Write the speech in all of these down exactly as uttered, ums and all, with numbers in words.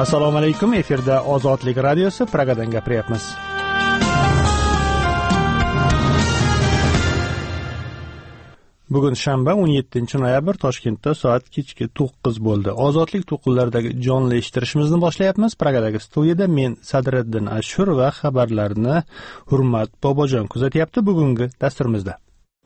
Assalomu alaykum, efirda Ozodlik radiosi, Pragadan gapiryapmiz. Bugun shanba o'n yettinchi noyabr, Toshkentda soat kechki to'qqiz bo'ldi. Ozodlik to'qqillaridagi jonli eshittirishimizni boshlayapmiz. Pragadagi studiyada men Sadriddin Ashur va xabarlarni Hurmat Bobojon kuzatyapti bugungi dasturimizda.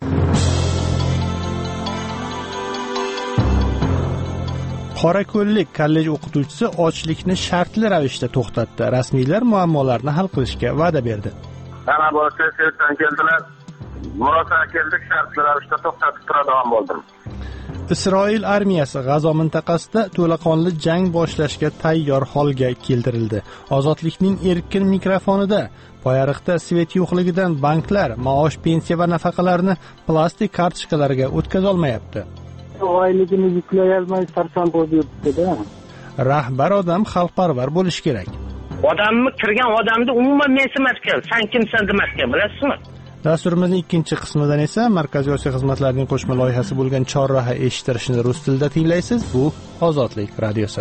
Qorako'llik kollej o'qituvchisi ochlikni shartli ravishda to'xtatdi. Rasmiylar muammolarni hal qilishga va'da berdi. Mana bu sessiyadan keldilar. Murosa keldik, shartli ravishda to'xtatib turadigan bo'ldim. Isroil armiyasi G'azo mintaqasida to'laqonli jang boshlashga tayyor holga keltirildi. Ozodlikning erkin mikrofonida Poyariqda svet yo'qligidan banklar maosh, pensiya va nafaqalarni plastik kartochkalarga o'tkaza olmayapti. Oyligini yuklayolmay sarson bo'lib yuribdi-da. Rahbar odam xalqparvar bo'lish kerak. Odamni kirgan odamni umuman mensimas kerak. Sen kimsan demasga, bilasizmi? Dasturimizning ikkinchi qismidan esa Markaziy Osiyo xizmatlarining qo'shma loyihasi bo'lgan chorraha eshittirishni rus tilida tinglaysiz. Bu Ozodlik radiosi.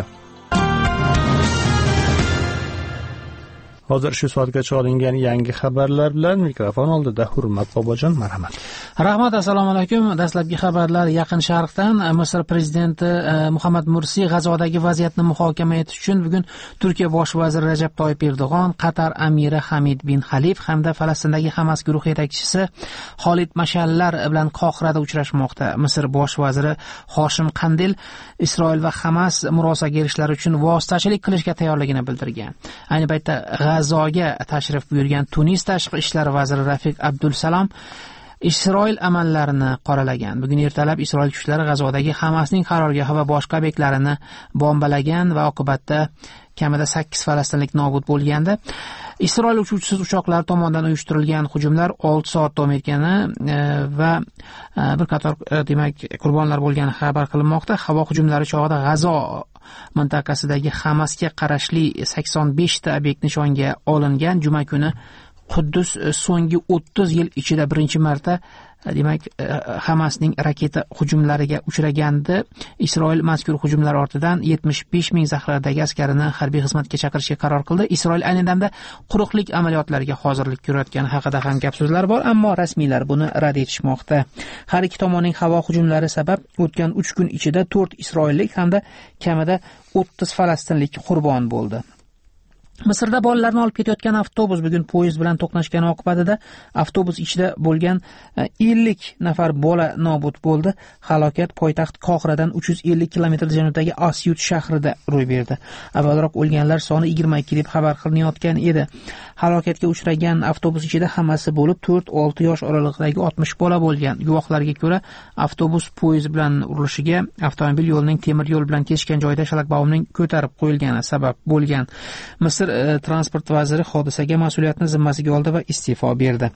Hozir shu soatgacha olingan yangi xabarlar bilan mikrofon oldida Hurmat Bobojon, marhamat. Rahmat, assalomu alaykum. Dastlabki xabarlar Yaqin Sharqdan. Misr prezidenti Muhammad Mursi G'azodagi vaziyatni muhokama etish uchun bugun Turkiya bosh vaziri Rajab Toyyib Erdo'g'on, Qatar amiri Hamid bin Xalif hamda Falastindagi Hamas guruhi yetakchisi Xolid Mashallar bilan Qohirada uchrashmoqda. Misr bosh vaziri Hoshim Qandil Isroil va Hamas murosaga erishishlari uchun vositachilik qilishga tayyorligini bildirgan. Ayni paytda G'azoga tashrif buyurgan Tunis tashqi ishlar vaziri Rafiq Abdulsalom Isroil amallarini qoralagan. Bugun ertalab Isroil kuchlari G'azodagi Hamasning qarorgohi va boshqa obyektlarini bombalagan va oqibatda kamida sakkiz falastinlik nobud bo'lganda, Isroil uchuvchisiz uchoqlar tomonidan uyushtirilgan hujumlar olti soat davom etgani va bir qator demak qurbonlar bo'lgani xabar qilinmoqda. Havo hujumlari chog'ida G'azo mintaqasidagi Hamasga qarashli sakson besh ta obyekt nishonga olingan. Juma kuni Quddus so'nggi o'ttiz yil ichida birinchi marta demak Hamasning raketa hujumlariga uchragandi. Isroil mazkur hujumlar ortidan yetmish besh ming zaxiradagi askarini harbiy xizmatga chaqirishga qaror qildi. Isroil ayni damda quruqlik amaliyotlariga hozirlik ko'rayotgani haqida ham gap so'zlar bor, ammo rasmiylar buni rad etishmoqda. Har ikki tomonning havo hujumlari sabab o'tgan uch kun ichida to'rt isroillik hamda kamida o'ttiz falastinlik qurbon bo'ldi. Misrda bolalarni olib ketayotgan avtobus bugun poyezd bilan to'qnashgani oqibatida avtobus ichida bo'lgan ellik nafar bola nobud bo'ldi. Halokat poytaxt Qohiradan uch yuz ellik kilometr janubdagi Asyut shahrida ro'y berdi. Avvalroq o'lganlar soni yigirma ikki deb xabar qilinayotgan edi. Halokatga uchragan avtobus ichida hammasi bo'lib to'rt olti yosh oralig'idagi oltmish bola bo'lgan. Guvohlarga ko'ra, avtobus poyezd bilan urilishiga avtomobil yo'lining temir yo'l bilan kesishgan joyda shalakbavumning ko'tarib qo'yilgani sabab bo'lgan. Misr transport vaziri hodisaga mas'uliyatni zimmasiga oldi va iste'fo berdi.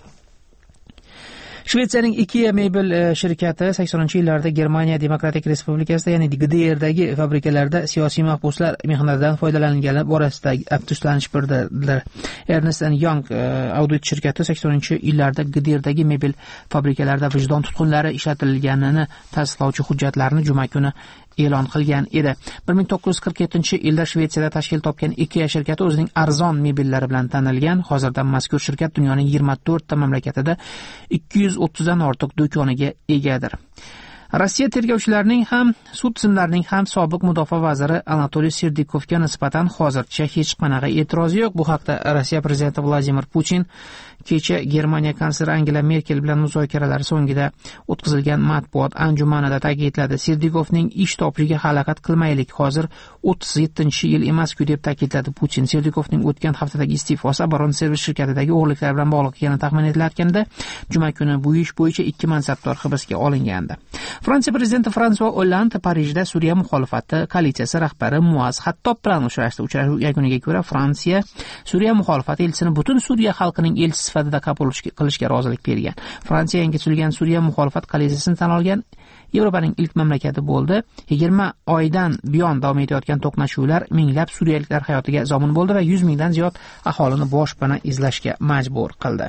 Shvetsiyaning IKEA mebel shirkati saksoninchi yillarda Germaniya Demokratik Respublikasida, ya'ni G D R'dagi fabrikalarda siyosiy mahbuslar mehnatidan foydalanilgani borasida afsuslanish bildirdilar. Ernst and Young audit shirkati saksoninchi yillarda G D R'dagi mebel fabrikalarida vijdon tutqunlari ishlatilganini tasdiqlovchi hujjatlarni juma kuni e'lon qilgan edi. bir ming to'qqiz yuz qirq yettinchi yilda Shvetsiyada tashkil topgan IKEA shirkati o'zining arzon mebellari bilan tanilgan. Hozirda mazkur shirkat dunyoning yigirma to'rt ta mamlakatida ikki yuz o'ttizdan ortiq do'koniga egadir. Rossiya tergovchilarining ham, sud tizimlarining ham sobiq mudofaa vaziri Anatoliy Serdikovga nisbatan hozircha hech qanaqa e'tirozi yo'q. Bu haqda Rossiya prezidenti Vladimir Putin kecha Germaniya kansleri Angela Merkel bilan muzokaralar so'ngida o'tkazilgan matbuot anjumanida ta'kidladi. Serdikovning ish topishiga xalaqat qilmaylik, hozir o'ttiz yettinchi yil emas-ku deb ta'kidladi Putin. Serdikovning o'tgan haftadagi iste'fosi Baron Servis shirkatidagi o'g'riliklar bilan bog'liq ekani taxmin etilayotganda, juma kuni bu ish bo'yicha ikki mansabdor hibsga olingandi. Fransiya prezidenti François Hollande Parijda Suriya muxolifati koalitsiyasi rahbari Muaz Hattob bilan uchrashdi. Uchrashuv yakuniga ko'ra Fransiya Suriya muxolifati elchisini butun Suriya xalqining elchisi sifatida qabul qilishga rozilik bergan. Fransiya yangi tuzilgan Suriya muxolifat koalitsiyasini tan olgan Yevropaning ilk mamlakati bo'ldi. yigirma oydan buyon davom etayotgan to'qnashuvlar minglab suriyaliklar hayotiga zomin bo'ldi va yuz mingdan ziyod aholini boshpana izlashga majbur qildi.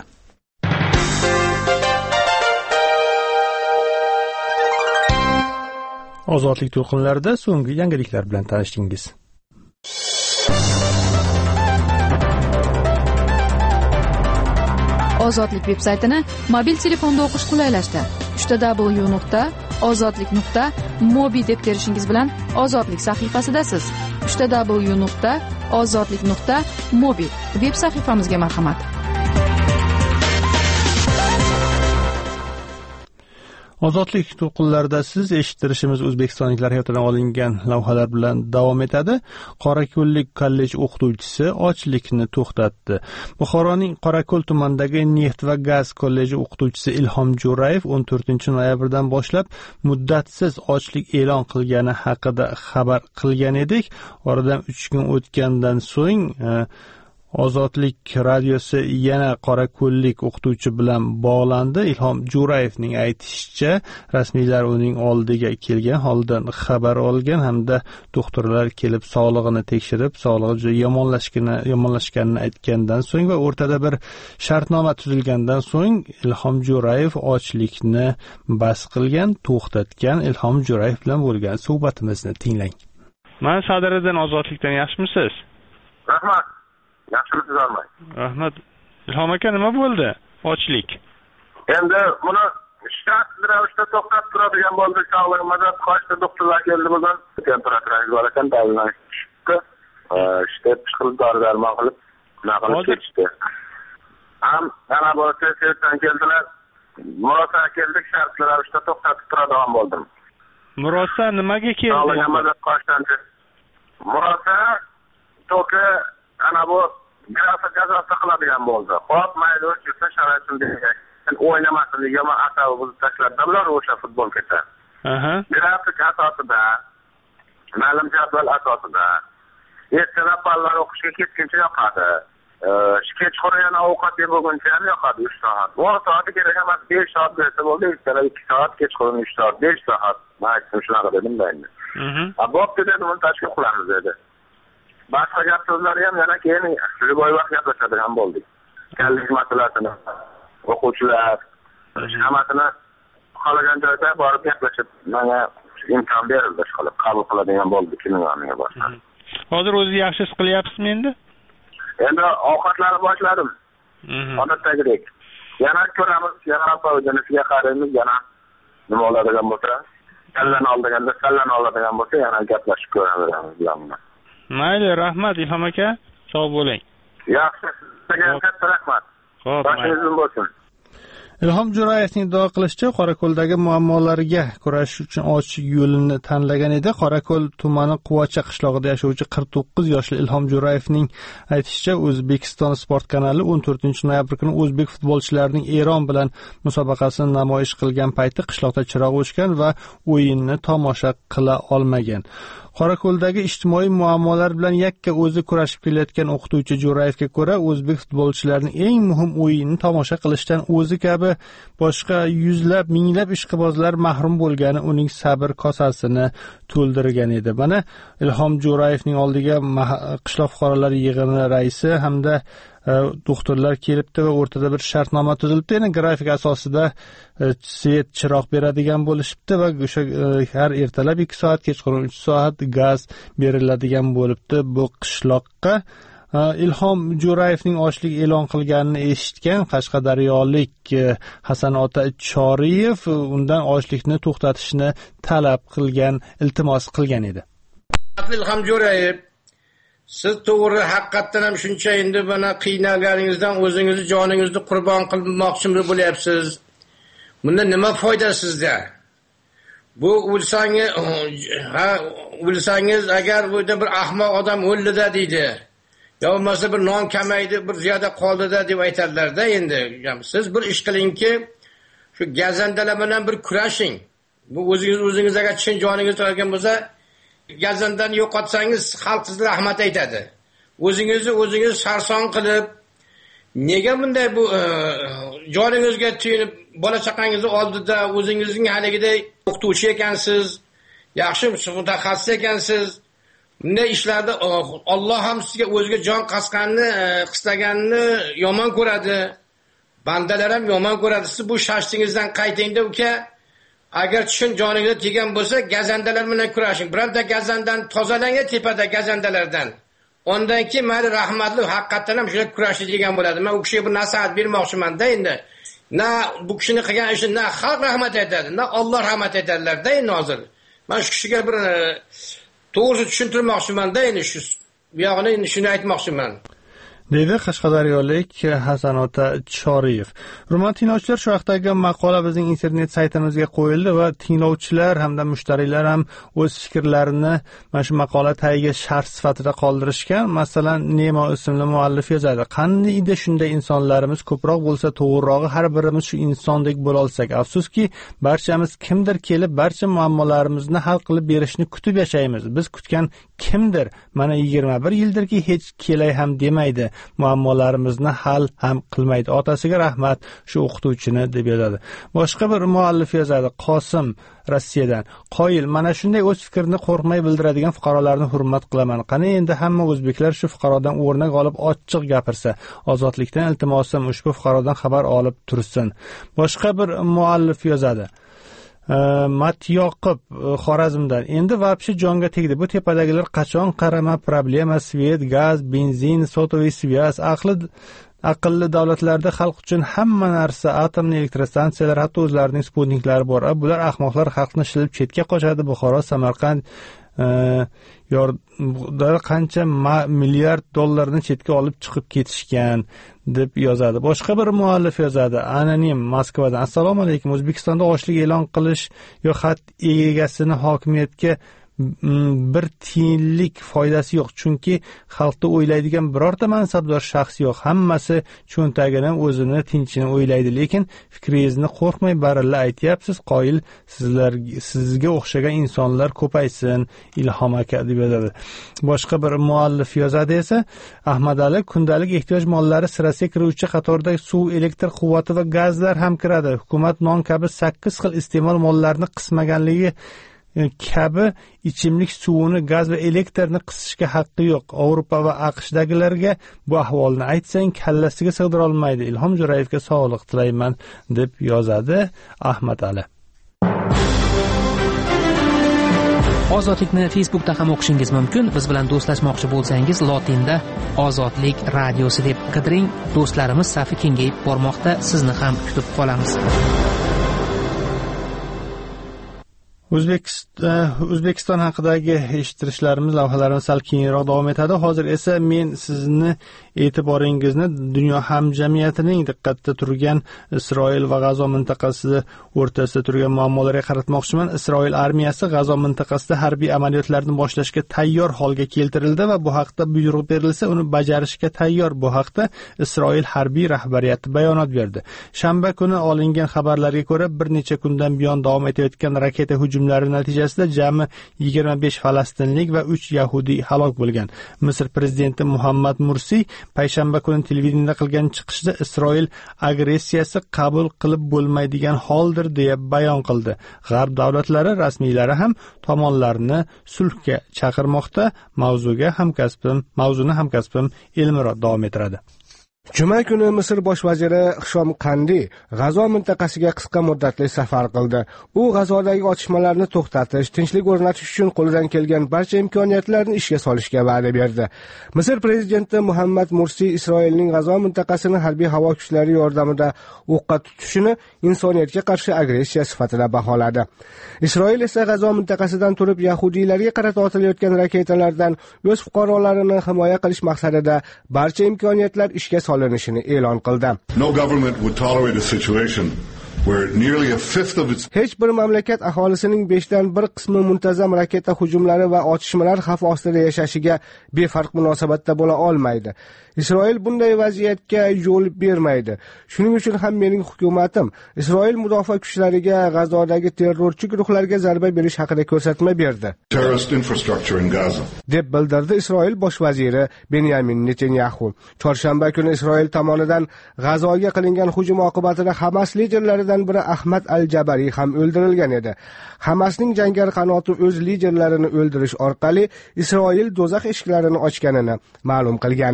Ozodlik to'lqinlarida so'nggi yangiliklar bilan tanishdingiz. Ozodlik veb-saytini mobil telefonda o'qish qulaylashdi. w w w nuqta ozodlik nuqta mobi deb terishingiz bilan Ozodlik sahifasidasiz. w w w nuqta ozodlik nuqta mobi veb sahifamizga marhamat. Ozodlik to'lqinlarida siz eshittirishimiz o'zbekistonliklar hayotidan olingan lavhalar bilan davom etadi. Qorako'llik kollej o'qituvchisi ochlikni to'xtatdi. Buxoroning Qorako'l tumanidagi neft va gaz kolleji o'qituvchisi Ilhom Jo'rayev o'n to'rtinchi noyabrdan boshlab muddatsiz ochlik e'lon qilgani haqida xabar qilgan edik. Oradan uch kun o'tgandan so'ng Ozodlik radiosi yana qorako'llik o'qituvchi bilan bog'landi. Ilhom Jo'rayevning aytishicha, rasmiylar uning oldiga kelgan, holdan xabar olgan hamda doktorlar kelib sog'lig'ini tekshirib, sog'lig'i yomonlashganini yomonlashganini aytgandan so'ng va o'rtada bir shartnoma tuzilgandan so'ng Ilhom Jo'rayev ochlikni bas qilgan, to'xtatgan. Ilhom Jo'rayev bilan bo'lgan suhbatimizni tinglang. Men Sadiriddin Ozodlikdan yaxshimisiz? Rahmat. Yaxshimisiz olmay. Rahmat. Ilhom aka, nima bo'ldi? Ochlik. Endi buni shart ravishda to'xtatib turadigan bo'ldi. Sog'lig'imda qo'shni doktorlar keldi bugun. Temperaturaga bor ekan, davlan chiqdi. Ishda chiqilib dori-darmon qilib, naqlib ketishdi. Ham ana bu tezdan keldilar. Murosa keldik, shart ravishda to'xtatib turadigan bo'ldim. Murosa nimaga keldi? Sog'lig'imda qo'shdan. Murosa to'ka ana bu grafika jazosi qiladigan bo'ldi. Xo'p, mayli o'chirsa sharoitim degan. O'ynamasin degan asabi buzib tashladilar o'sha futbolgacha. Aha. Grafika asosida, ma'lum jadval asosida ertalab bolalar o'qishga ketguncha yoqadi. Kechqurun ovqat yeb bo'lguncha ham yoqadi uch soat. o'n soat kerak emas, besh soat bersa bo'ldi, ertalab ikki soat, kechqurun uch soat, besh soat. Maksimum shunaqa dedim endi. Mhm. Bo'pti dedim, uni tashkil qilamiz dedi. Boshqa gap so'zlari ham yana keyin shu bo'y vaqt gaplashadigan bo'ldik. Kallik masalasini, o'quvchilar, hammasini qolagan joyda borib gaplashib, menga imkon berildi, qilib qabul qiladigan bo'ldi kimlarga borsa. Hozir o'zingiz yaxshi his qilyapsizmi endi? Endi ovqatlarni boshladim. Odatdagidek. Yana ko'ramiz, yana foydalanishga qaraymiz, yana nima bo'ladigan bo'lsa, kallan oldiganda, kallan oladigan bo'lsa, yana gaplashib ko'ramiz bilan. Mayli, rahmat Ilhom aka. Sog' bo'ling. Yaxshi, sizga katta rahmat. Xo'p, baxtingiz bo'lsin. Ilhom Jo'rayevning iddaо qilishicha, Qorako'ldagi muammolarga kurashish uchun ochiq yo'lini tanlagan edi. Qorako'l tumani Quvacha qishlog'ida yashovchi qirq to'qqiz yoshli Ilhom Jo'rayevning aytishicha, O'zbekiston sport kanali o'n to'rtinchi noyabr kuni o'zbek futbolchilarining Eron bilan musobaqasini namoyish qilgan payti qishloqda chiroq o'chgan va o'yinni tomosha qila olmagan. Qorako'ldagi ijtimoiy muammolar bilan yakka o'zi kurashib kelayotgan o'qituvchi Jo'rayevga ko'ra, o'zbek futbolchilarining eng muhim o'yinini tomosha qilishdan o'zi kabi boshqa yuzlab, minglab ishqibozlar mahrum bo'lgani uning sabr kosasini to'ldirgan edi. Mana Ilhom Jo'rayevning oldiga qishloq fuqarolar yig'ini raisi hamda doktorlar kelibdi va o'rtada bir shartnoma tuzilibdi. Yana grafik asosida svet chiroq beradigan bo'lishibdi va o'sha har ertalab ikki soat, kechqurun uch soat gaz beriladigan bo'libdi bu qishloqqa. Ilhom Jo'rayevning ochlik e'lon qilganini eshitgan qashqadaryolik Hasan ota Choriyev undan ochlikni to'xtatishni talab qilgan, iltimos qilgan edi. Ilhom Jo'rayev, siz to'g'ri haqiqatdan ham shuncha endi mana qiynalganingizdan o'zingizni joningizni qurbon qilmoqchi bo'lyapsiz. Bunda nima foyda sizda? Bu o'lsangiz, ha, o'lsangiz agar bunda bir ahmoq odam o'ldida deydi. Yo bo'lmasa bir non kamaydi, bir ziyoda qoldida deb aytadilar-da endi. Siz bir ish qilingki, shu gazandalar bilan bir kurashing. Bu o'zingiz o'zingiz agar chin joningizni olgan bo'lsa, gazandan yo'qotsangiz xalq sizga rahmat aytadi. O'zingizni o'zingiz sarson qilib, nega bunday bu e, joningizga tuyinib, bola chaqangizni oldida o'zingizning haligidek o'qituvchi ekansiz, yaxshi mutaxassis ekansiz. Bunday ishlarda Alloh ham sizga o'ziga jon qasqanni, qistaganni yomon ko'radi. Bandalar ham yomon ko'radi. Siz bu shashtingizdan qaytingda uka. Agar chin joningizga tegan bo'lsa, gazandalar bilan kurashing. Bironta gazandan tozalang tepada gazandalardan. Ondan keyin mayli rahmatli haqiqatan ham shular kurashadigan bo'ladi. Men u kishiga bir nasihat bermoqchiman-da endi. Na bu kishini qilgan ishi na xalq rahmat aytadi, na Alloh rahmat aytadilar-da endi hozir. Men shu kishiga bir to'g'ri tushuntirmoqchiman-da endi shu bu yog'ini endi shuni aytmoqchiman. Dedi Qashqadaryolik Hasan ota Choriyev. Hurmatli tinglovchilar, shu vaqtdagi maqola bizning internet saytimizga qo'yildi va tinglovchilar hamda mushtariylar ham o'z fikrlarini mana shu maqola tagiga sharh sifatida qoldirishgan. Masalan, Nemo ismli muallif yozadi: "Qanday edi shunday insonlarimiz ko'proq bo'lsa, to'g'rirog'i har birimiz shu insondek bo'la olsak. Afsuski, barchamiz kimdir kelib barcha muammolarimizni hal qilib berishni kutib yashaymiz. Biz kutgan kimdir mana yigirma bir yildirki hech kelay ham demaydi. Muammolarimizni hal ham qilmaydi. Otasiga rahmat shu o'qituvchini", deb yozadi. Boshqa bir muallif yozadi: "Qosim Rossiyadan. Qoyil, mana shunday o'z fikrini qo'rqmay bildiradigan fuqarolarni hurmat qilaman. Qani endi hamma o'zbeklar shu fuqarodan o'rnak olib ochiq gapirsa, ozodlikdan iltimosim ushbu fuqarodan xabar olib tursin." Boshqa bir muallif yozadi: Matyoqib Xorazmdan. "Endi vobshe jonga tegdi. Bu tepadagilar qachon qarama problema, svet, gaz, benzin, sotoviy svязь, aqli aqlli davlatlarda xalq uchun hamma narsa, atomli elektrostansiyalar, hatto o'zlarining sputniklari bor. Bular ahmoqlar xalqni shilib chetga qochadi. Buxoro, Samarqand yordan qancha milliard dollarni chetga olib chiqib ketishgan", deb yozadi. Boshqa bir muallif yozadi, anonim Moskvadan: "Assalomu alaykum. O'zbekistonda ochlik e'lon qilish yo xat egasini hokimiyatga bir tiyinlik foydasi yo'q. Chunki xalqda o'ylaydigan birorta mansabdor shaxs yo'q. Hammasi cho'ntagini, o'zini tinchini o'ylaydi. Lekin fikringizni qo'rqmay baralla aytyapsiz. Qoyil sizlar sizga o'xshagan insonlar ko'paysin, Ilhom aka", deb yozadi. Boshqa bir muallif yozadi esa, Ahmad Ali: "Kundalik ehtiyoj mollari sirasiga kiruvchi qatorda suv, elektr quvvati va gazlar ham kiradi. Hukumat non kabi sakkiz xil iste'mol mollarini qismaganligi kabi ichimlik suvini, gaz va elektrni qisishga haqqi yo'q. Yevropa va AQShdagilarga bu ahvolni aytsang, kallasiga sig'dira olmaydi. Ilhom Jo'rayevga sog'liq tilayman", deb yozadi Ahmad Ali. Ozodlikni Facebookda ham o'qishingiz mumkin. Biz bilan do'stlashmoqchi bo'lsangiz, lotinda Ozodlik radiosi deb qidiring. Do'stlarimiz safi kengayib bormoqda. Sizni ham kutib qolamiz. O'zbekiston O'zbekiston haqidagi eshittirishlarimiz, lavhalarimiz sal keyinroq davom etadi. Hozir esa men sizni e'tiboringizni dunyo hamjamiyatining diqqatda turgan Isroil va G'azo mintaqasida o'rtasida turgan muammolarga qaratmoqchiman. Isroil armiyasi G'azo mintaqasida harbiy amaliyotlarni boshlashga tayyor holga keltirildi va bu haqda buyruq berilsa, uni bajarishga tayyor. Bu haqda Isroil harbiy rahbariyati bayonot berdi. Shanba kuni olingan xabarlarga ko'ra, bir necha kundan buyon davom etayotgan raketa hujumlari natijasida jami yigirma besh falastinlik va uch yahudiy halok bo'lgan. Misr prezidenti Muhammad Mursi payshanba kuni televideniyada qilgan chiqishida Isroil agressiyasi qabul qilib bo'lmaydigan holdir deya bayon qildi. G'arb davlatlari rasmiylari ham tomonlarni sulhga chaqirmoqda. Mavzuga hamkasbim, mavzuni hamkasbim Elmurod davom ettiradi. Juma kuni Misr bosh vaziri Hishom Qandi G'azo mintaqasiga qisqa muddatli safar qildi. U G'azodagi otishmalarni to'xtatish, tinchlik o'rnatish uchun qo'lidan kelgan barcha imkoniyatlarni ishga solishga va'da berdi. Misr prezidenti Muhammad Mursi Isroilning G'azo mintaqasini harbiy havo kuchlari yordamida o'qqa tutishini insoniyatga qarshi agressiya sifatida baholadi. Isroil esa G'azo mintaqasidan turib yahudiylarga qarata otilayotgan raketalardan o'z fuqarolarini himoya qilish maqsadida barcha imkoniyatlar ishga solinishini e'lon qildi. No government would tolerate a situation where nearly a fifth of its Hech bir mamlakat aholisining beshdan bir qismi muntazam raketa hujumlari va otishmalar xavfi ostida yashashiga befarq munosabatda bo'la olmaydi. Isroil bunday vaziyatga yo'l bermaydi. Shuning uchun ham mening hukumatim Isroil mudofaa kuchlariga G'azodagi terrorchi guruhlarga zarba berish haqida ko'rsatma berdi. terrorist infrastructure in Gaza. deb bildirdi Isroil bosh vaziri Benyamin Netanyahu. Chorshanba kuni Isroil tomonidan G'azoga qilingan hujum oqibatida Hamas liderlaridan biri Ahmad al-Jabari ham o'ldirilgan edi. Hamasning jangar qanoti o'z liderlarini o'ldirish orqali Isroil do'zax eshiklarini ochganini ma'lum qilgandi.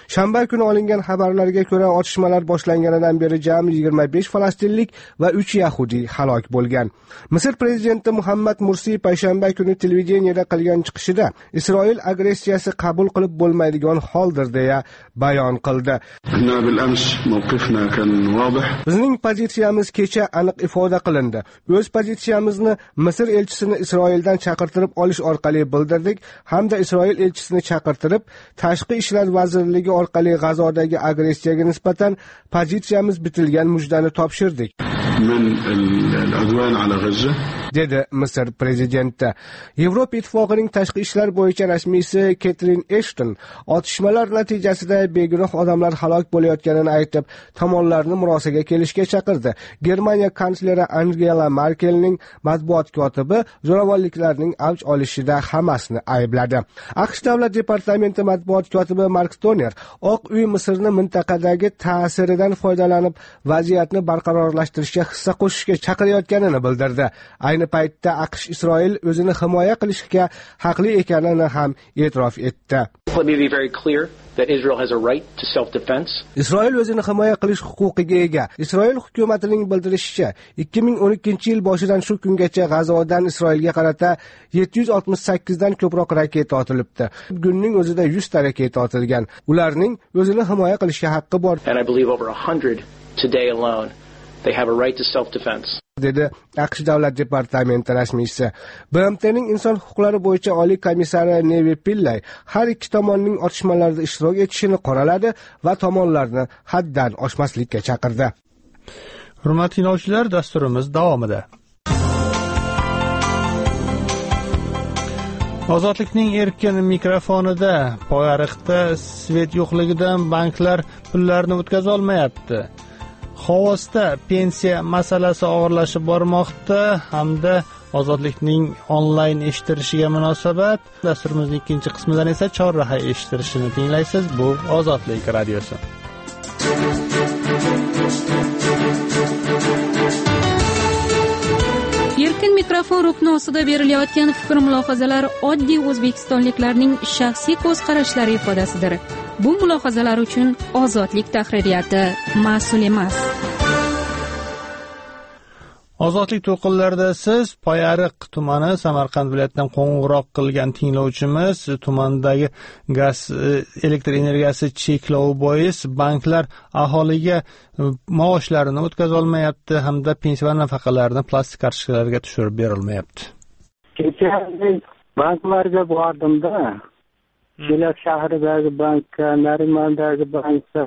Shanba kuni olingan xabarlarga ko'ra, otishmalar boshlanganidan beri jami yigirma besh falastinlik va uch yahudiy halok bo'lgan. Misr prezidenti Muhammad Mursi payshanba kuni televideniyada qilgan chiqishida Isroil agressiyasi qabul qilib bo'lmaydigan holdir deya bayon qildi. Bizning pozitsiyamiz kecha aniq ifoda qilindi. O'z pozitsiyamizni Misr elchisini Isroildan chaqirtirib olish orqali bildirdik hamda Isroil elchisini chaqirtirib Tashqi ishlar vazirligi orqali G'azodagi agressiyaga nisbatan pozitsiyamiz bitilgan mujdani topshirdik. dedi Misr prezidenti. Yevropa Ittifoqining tashqi ishlar bo'yicha rasmiysi Catherine Ashton otishmalar natijasida begunoh odamlar halok bo'layotganini aytib, tomonlarni murosaga kelishga chaqirdi. Germaniya kansleri Angela Merkelning matbuot kotibi zo'ravonliklarning avj olishida hammasini aybladi. AQSh davlat departamenti matbuot kotibi Mark Stoner Oq uy Misrni mintaqadagi ta'siridan foydalanib vaziyatni barqarorlashtirishga hissa qo'shishga chaqirayotganini bildirdi. Ayni paytda AQSh Isroil o'zini himoya qilishga haqli ekanini ham e'tirof etdi. Isroil o'zini himoya qilish huquqiga ega. Isroil hukumatining bildirishicha, ikki ming o'n ikkinchi yil boshidan shu kungacha G'azodan Isroilga qarata yetti yuz oltmish sakkiz dan ko'proq raketa otilibdi. Kunning o'zida yuz ta raketa otilgan. Ularning o'zini himoya qilishga haqqi bor. And I believe over one hundred today alone they have a right to self-defense. dedi AQSh davlat departamenti rasmiysi. B M T'ning inson huquqlari bo'yicha oliy komissari Nevi Pillay har ikki tomonning otishmalarda ishtirok etishini qoraladi va tomonlarni haddan oshmaslikka chaqirdi. Hurmatli tinglovchilar, dasturimiz davomida. Ozodlikning erkin mikrofonida poyariqda svet yo'qligidan banklar pullarni o'tkaza olmayapti. Xovosda pensiya masalasi og'irlashib bormoqda hamda ozodlikning onlayn eshittirishiga munosabat. Dasturimizning ikkinchi qismidan esa chorraha eshittirishini tinglaysiz. Bu Ozodlik radiosi. Erkin mikrofon rukni ostida berilayotgan fikr mulohazalar oddiy o'zbekistonliklarning shaxsiy ko'z qarashlari ifodasidir. Bu mulohazalar uchun Ozodlik tahririyati mas'ul emas. Ozodlik to'lqinlarida siz Poyariq tumani Samarqand viloyatidan qo'ng'iroq qilgan tinglovchimiz, tumandagi gaz elektr energiyasi cheklovi bois banklar aholiga maoshlarini o'tkaza olmayapti hamda pensiya va nafaqalarni plastik kartochkalarga tushirib berilmayapti. Kecha banklarga bordimda. Belak shahridagi bankka, Narimandagi bankka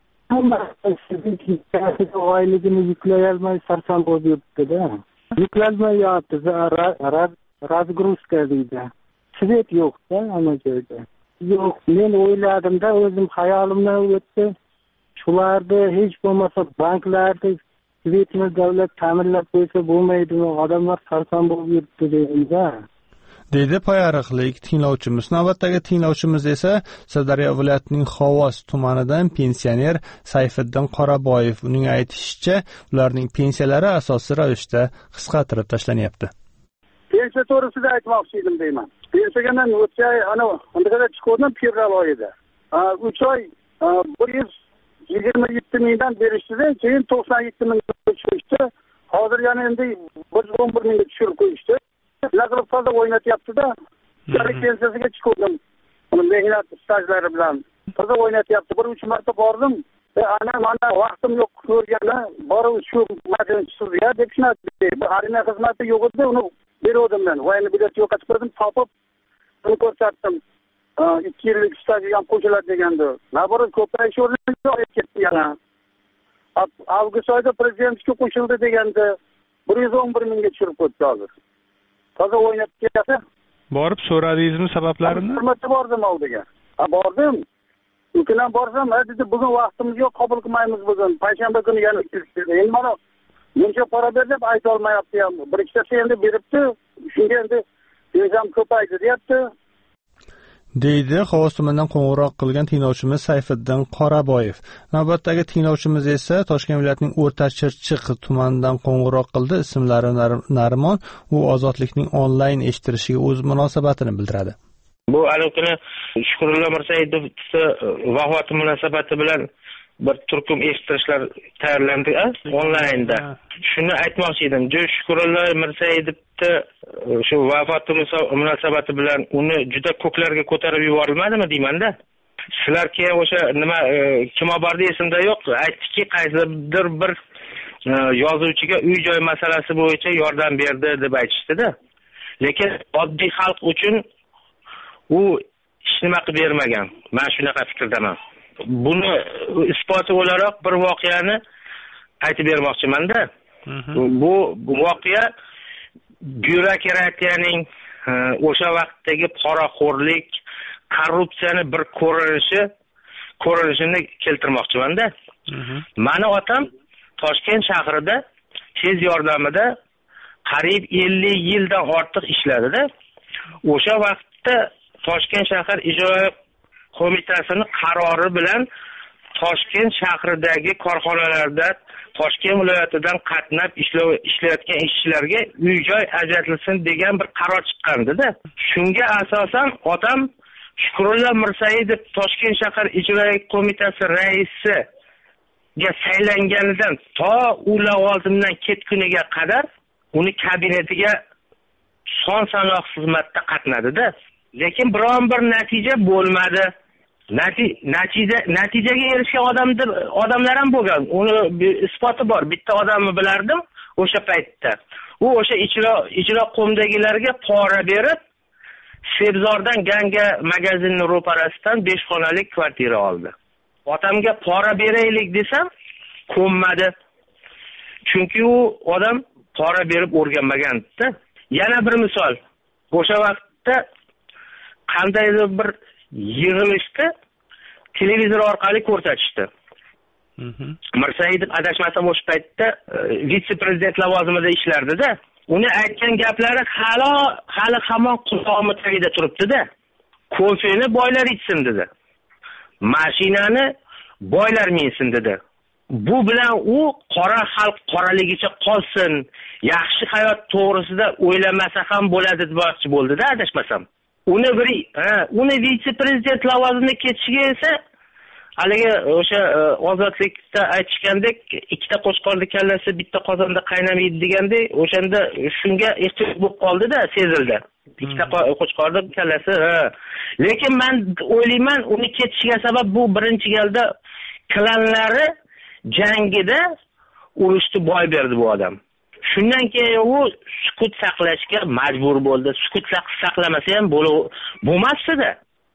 oyligini yuklayolmay sarson bo'lib yuribdi-da. Yuklanmayapti, razgruska deydi. Svet yo'q-da hamma joyda. Yo'q, men o'yladim-da, o'zim xayolimdan o'tdi. Shularni hech bo'lmasa banklarni svetni davlat ta'minlab qo'ysa bo'lmaydimi? Odamlar sarson bo'lib yuribdi dedim-da. deydi Poyariqlik tinglovchimiz. Navbatdagi tinglovchimiz esa Sirdaryo viloyatining Xovos tumanidan pensioner Sayfiddin Qoraboyev. Uning aytishicha, ularning pensiyalari asosiy ravishda qisqartirib tashlanyapti. Pensiya to'g'risida aytmoqchi edim deyman. Pensiyaga men o'tgan oy ana undaqada chiqardim fevral oyida. uch oy bir yuz yigirma yetti mingdan berishdi, keyin to'qson yetti ming tushirishdi. Hozir yana endi bir yuz o'n bir mingga tushirib qo'yishdi. Laqilib toza o'ynatyapti-da. Ularning pensiyasiga chiqdim. Uni mehnat stajlari bilan toza o'ynatyapti. Bir uch marta bordim. E ana mana vaqtim yo'q ko'rganda, borib shu majlisga deb shunday. Bu armiya xizmati yo'q edi, uni berdim men. Voyni bilet yo'qotib qo'ydim, topib uni ko'rsatdim. ikki yillik stajga ham qo'shiladi degandi. Naborot ko'payish o'rniga yo'q ketdi yana. Avgust oyida prezidentga qo'shildi degandi. bir yuz o'n bir mingga tushirib qo'ydi hozir. Toza o'ynab ketdi. Borib so'radingizmi sabablarini? Hurmatga bordim oldiga. Ha bordim. Ukidan borsam, ha dedi, bugun vaqtimiz yo'q, qabul qilmaymiz bugun. Payshanba kuni yana kelishdi. Endi mana buncha pora ber deb ayta olmayapti ham. Bir ikkitasi endi beribdi. Shunga endi tezam ko'paydi deyapti. deydi Xovos tumanidan qo'ng'iroq qilgan tinglovchimiz Sayfiddin Qoraboyev. Navbatdagi tinglovchimiz esa Toshkent viloyatining O'rta Chirchiq tumanidan qo'ng'iroq qildi. Ismlari Narimon. U Ozodlikning onlayn eshittirishiga o'z munosabatini bildiradi. Bu alokuni Shukrullo Mirsayidov vafoti munosabati bilan bir turkum eshittirishlar tayyorlandi onlaynda. Shuni aytmoqchi edim. Shukrullo Mirsayidovni shu vafoti munosabati bilan uni juda ko'klarga ko'tarib yuborilmadimi deymanda. Sizlar keyin o'sha nima kim obordi esimda yo'q. Aytdiki, qaysidir bir yozuvchiga uy-joy masalasi bo'yicha yordam berdi deb aytishdi-da. Lekin oddiy xalq uchun u hech nima qilib bermagan. Men shunaqa fikrdaman. Buni isboti o'laroq bir voqeani aytib bermoqchiman-da. Bu voqea byurokratiyaning o'sha vaqtdagi poraxo'rlik, korrupsiyani bir ko'rinishi, ko'rinishini keltirmoqchiman-da. Mani otam Toshkent shahrida tez yordamida qariyb ellik yildan ortiq ishladida. O'sha vaqtda Toshkent shahar ijroiya qo'mitasining qarori bilan Toshkent shahridagi korxonalarda Toshkent viloyatidan qatnab ishlayotgan ishchilarga uy-joy ajratilsin degan bir qaror chiqqandi-da. Shunga asosan otam Shukrullo Mirsayidov Toshkent shahar ijroiya qo'mitasi raisi ga saylanganidan to u lavozimdan ketguniga qadar uni kabinetiga son sanoq xizmatda qatnadi-da. Lekin biron bir natija bo'lmadi. Natija natijaga erishgan odamlar odamlar ham bo'lgan. Uni isboti bor. Bitta odamni bilardim o'sha paytda. U o'sha ijro ijro qo'midagilarga pora berib, Sebzordan Ganga magazinining ro'parasidan besh xonalik kvartira oldi. Otamga pora beraylik desam, ko'nmadi. Chunki u odam pora berib o'rganmagan-da. Yana bir misol. O'sha vaqtda qandaydir bir yig'ilishda televizor orqali ko'rsatishdi. Mirsayidov adashmasam o'sha paytda vitse-prezident lavozimida ishlardi-da. Uni aytgan gaplari hali hali hamon qulog'im tagida turibdi-da. Kofeni boylar ichsin dedi. Mashinani boylar minsin dedi. Bu bilan u qora xalq qoraligicha qolsin, yaxshi hayot to'g'risida o'ylamasa ham bo'ladi demoqchi bo'ldi-da, adashmasam. Uni bir, ha, uni vitse-prezident lavozimiga ketishiga esa haligi o'sha ozodlikda aytishgandek, ikkita qo'chqorning kallasi bitta qozonda qaynamaydi degandek, o'shanda shunga ehtiyoj bo'lib qoldi-da, sezildi. Ikkita qo'chqorning kallasi, ha. Lekin men o'ylayman, uni ketishiga sabab bu birinchi galda klanlari jangida urushni boy berdi bu odam. Shundan keyin u sukut saqlashga majbur bo'ldi. Sukut saqlamasa ham bo'lmasdi-da.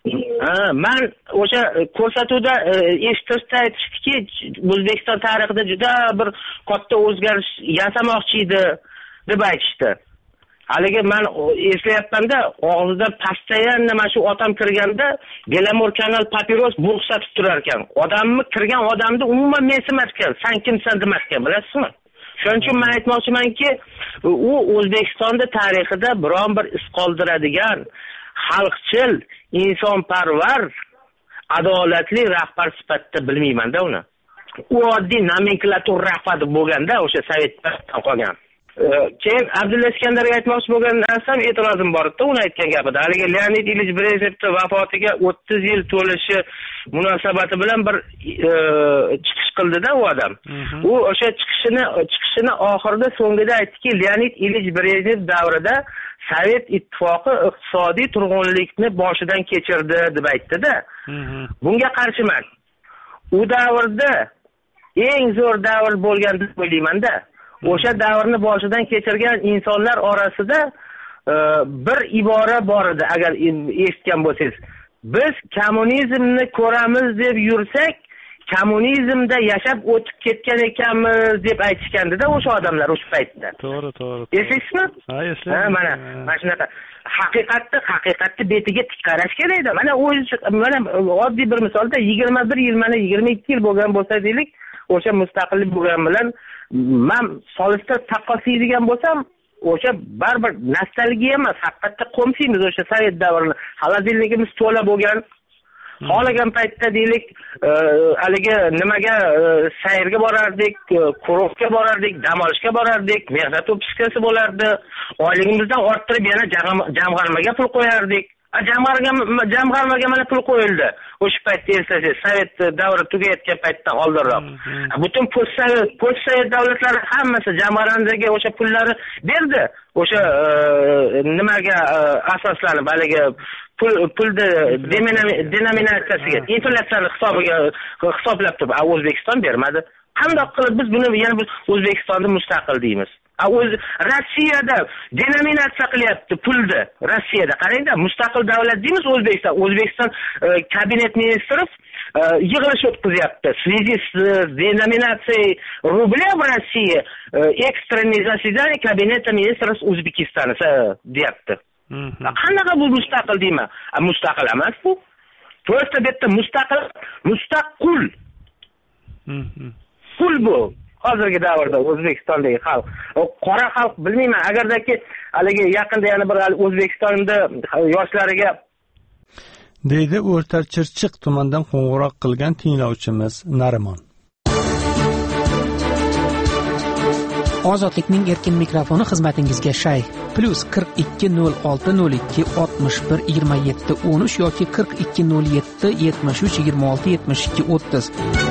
Men o'sha ko'rsatuvda eshittirishda aytishdiki, O'zbekiston tarixida juda bir katta o'zgarish yasamoqchi edi deb aytishdi. Haligi men eslayapman-da, og'zidan pastayan nima shu otam kirganda Belamor kanal papiros bursatib turar ekan. Odamni kirgan odamni umuman mensimas ekan. Sen kimsan demas ekan, bilasizmi? Shuning uchun men aytmoqchimanki, u O'zbekistonda tarixida biron bir iz qoldiradigan xalqchil, insonparvar, adolatli rahbar sifatida bilmayman-da uni. U oddiy nomenklatur rahbar bo'lganda o'sha Sovetdan qolgan. Keyin Abdulla Iskandarga aytmoqchi bo'lgan narsam e'tirozim bor edi, uni aytgan gapida. Haligi Leonid Ilich Brejnevning vafotiga o'ttiz yil to'lishi munosabati bilan bir chiqish qildi-da u odam. U o'sha chiqishini chiqishini oxirida so'ngida aytdiki, Leonid Ilich Brejnev davrida Sovet ittifoqi iqtisodiy turg'unlikni boshidan kechirdi deb aytdi-da. Bunga qarshiman. U davrda eng zo'r davr bo'lgan deb o'ylayman-da. O'sha davrni boshidan kechirgan insonlar orasida bir ibora bor edi, agar eshitgan bo'lsangiz. Biz kommunizmni ko'ramiz deb yursak, kommunizmda yashab o'tib ketgan ekanmiz deb aytishgandi-da o'sha odamlar o'sha paytda. To'g'ri, to'g'ri. Eslaysizmi? Ha, eslayman. Ha, mana, mana shunaqa haqiqatni, haqiqatni betiga tik qarash kerak-da. Mana o'zi mana oddiy bir misolda yigirma bir yil, mana yigirma ikki yil bo'lgan bo'lsa deylik, o'sha mustaqillik bo'lgan bilan men solishda taqqoslaydigan bo'lsam, o'sha baribir nostalgiya emas, haqiqatda qo'msaymiz o'sha Sovet davrini. Xolodilligimiz to'la bo'lgan. Xohlagan paytda deylik, haligi nimaga sayrga borardik, kurovga borardik, dam olishga borardik, mehnat o'pishkasi bo'lardi. Oyligimizdan orttirib yana jamg'armaga pul qo'yardik. jamg'armaga jamg'armaga mana pul qo'yildi. O'sha paytda eslasangiz, Sovet davri tugayotgan paytdan oldinroq. Butun postsovet postsovet davlatlari hammasi jamg'armaga o'sha pullari berdi. O'sha nimaga asoslanib, haligi pul pulni denominatsiyasiga, inflyatsiyani hisobiga hisoblab turib, O'zbekiston bermadi. Qanday qilib biz buni yana biz O'zbekistonni mustaqil deymiz? A o'z Rossiyada denominatsiya qilyapti pulni. Rossiyada qarangda, mustaqil davlat deymiz O'zbekiston. O'zbekiston kabinet ministri yig'ilish o'tkazyapti. В связи с деноминацией рубля в России экстренное заседание кабинета министров O'zbekistona deyapti. Qanaqa bu mustaqil deyman? Mustaqil emas bu. To'rtta bitta mustaqil, mustaqil. Qul bu. Hozirgi davrda O'zbekistondagi xalq, qora xalq bilmayman, agardaki haligi yaqinda yana bir O'zbekistonda yoshlariga deydi O'rta Chirchiq tumanidan qo'ng'iroq qilgan tinglovchimiz Narimon. Ozodlikning erkin mikrofoni xizmatingizga shay. Plus qirq ikki nol olti nol ikki oltmish bir yigirma yetti o'n uch yoki qirq ikki nol yetti yetmish uch yigirma olti yetmish ikki o'ttiz.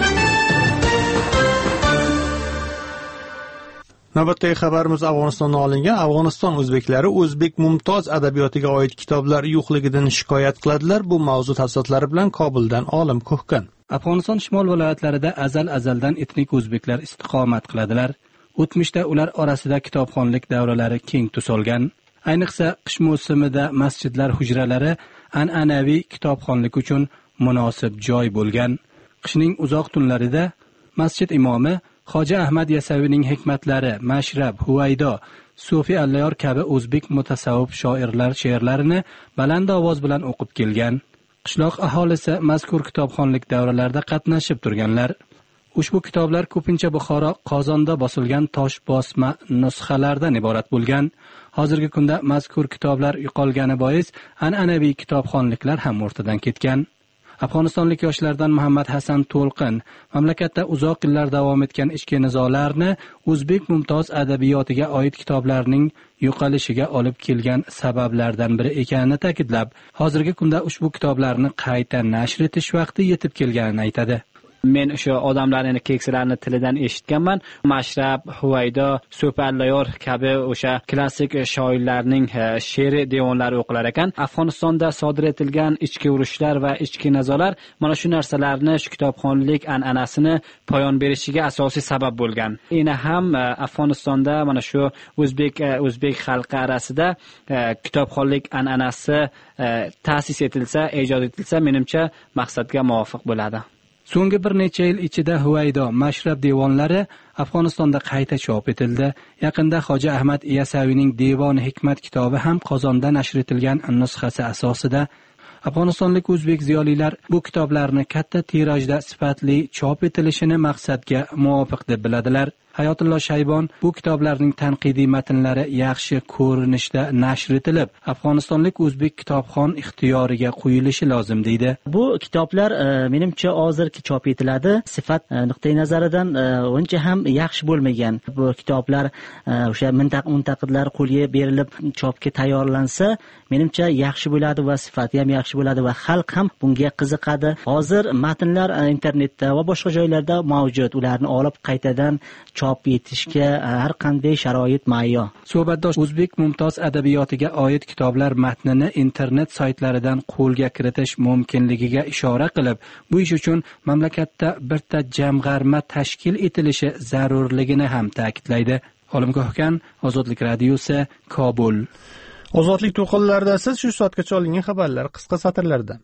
Navbatdagi xabarimiz Afg'onistondan olingan. Afg'oniston o'zbeklari o'zbek mumtoz adabiyotiga oid kitoblar yo'qligidan shikoyat qiladilar. Bu mavzu tafsilotlari bilan Kobuldan Olim Ko'hkan. Afg'oniston shimol viloyatlarida azal-azaldan etnik o'zbeklar istiqomat qiladilar. O'tmishda ular orasida kitobxonlik davralari keng tus olgan. Ayniqsa qish mavsumida masjidlar hujralari an'anaviy kitobxonlik uchun munosib joy bo'lgan. Qishning uzoq tunlarida masjid imomi Xo'ja Ahmad Yasaviyning hikmatlari, Mashrab, Huvaydo, Sufi Allayor kabi o'zbek mutasavvif shoirlar she'rlarini baland ovoz bilan o'qib kelgan. Qishloq aholisi mazkur kitobxonlik davralarida qatnashib turganlar. Ushbu kitoblar ko'pincha Buxoro, Qozonda bosilgan tosh bosma nusxalardan iborat bo'lgan. Hozirgi kunda mazkur kitoblar yo'qolgani bois an'anaviy kitobxonliklar ham o'rtadan ketgan. Afg'onistonlik yoshlardan Muhammad Hasan To'lqin mamlakatda uzoq yillar davom etgan ichki nizolarni o'zbek mumtoz adabiyotiga oid kitoblarning yo'qolishiga olib kelgan sabablardan biri ekanini ta'kidlab, hozirgi kunda ushbu kitoblarni qayta nashr etish vaqti yetib kelganini aytadi. Men o'sha odamlarning keksalarning tilidan eshitganman. Mashrab, Huvaydo, Sufi Allayor kabi o'sha klassik shoirlarning she'ri devonlari o'qilar ekan. Afg'onistonda sodir etilgan ichki urushlar va ichki nizolar mana shu narsalarni, shu kitobxonlik an'anasini poyon berishiga asosiy sabab bo'lgan. Yana ham Afg'onistonda mana shu o'zbek o'zbek xalqi orasida kitobxonlik an'anasi ta'sis etilsa, ijod etilsa, menimcha maqsadga muvofiq bo'ladi. So'nggi bir necha yil ichida Huvaydo, Mashrab devonlari Afg'onistonda qayta chop etildi. Yaqinda Xo'ja Ahmad Yasaviyning Devoni Hikmat kitobi ham Qozonda nashr etilgan nusxasi asosida. Afg'onistonlik o'zbek ziyolilar bu kitoblarni katta tirajda sifatli chop etilishini maqsadga muvofiq deb biladilar. Hayotullo Shaybon bu kitoblarning tanqidiy matnlari yaxshi ko'rinishda nashr etilib, Afg'onistonlik o'zbek kitobxon ixtiyoriga qo'yilishi lozim deydi. Bu kitoblar menimcha hozirgi chop etiladi. Sifat nuqtai nazaridan uncha ham yaxshi bo'lmagan. Bu kitoblar o'sha muntaqidlar qo'lga berilib chopga tayyorlansa, menimcha yaxshi bo'ladi va sifati ham yaxshi bo'ladi va xalq ham bunga qiziqadi. Hozir matnlar internetda va boshqa joylarda mavjud. Ularni olib qaytadan chop etishga har qanday sharoit muayyo. Suhbatdosh o'zbek mumtoz adabiyotiga oid kitoblar matnini internet saytlaridan qo'lga kiritish mumkinligiga ishora qilib, bu ish uchun mamlakatda bitta jamg'arma tashkil etilishi zarurligini ham ta'kidlaydi. Olim Ko'hkan, Ozodlik radiosi, Kobul. Ozodlik to'qinlarida siz shu soatgacha olingan xabarlar qisqa satrlarda.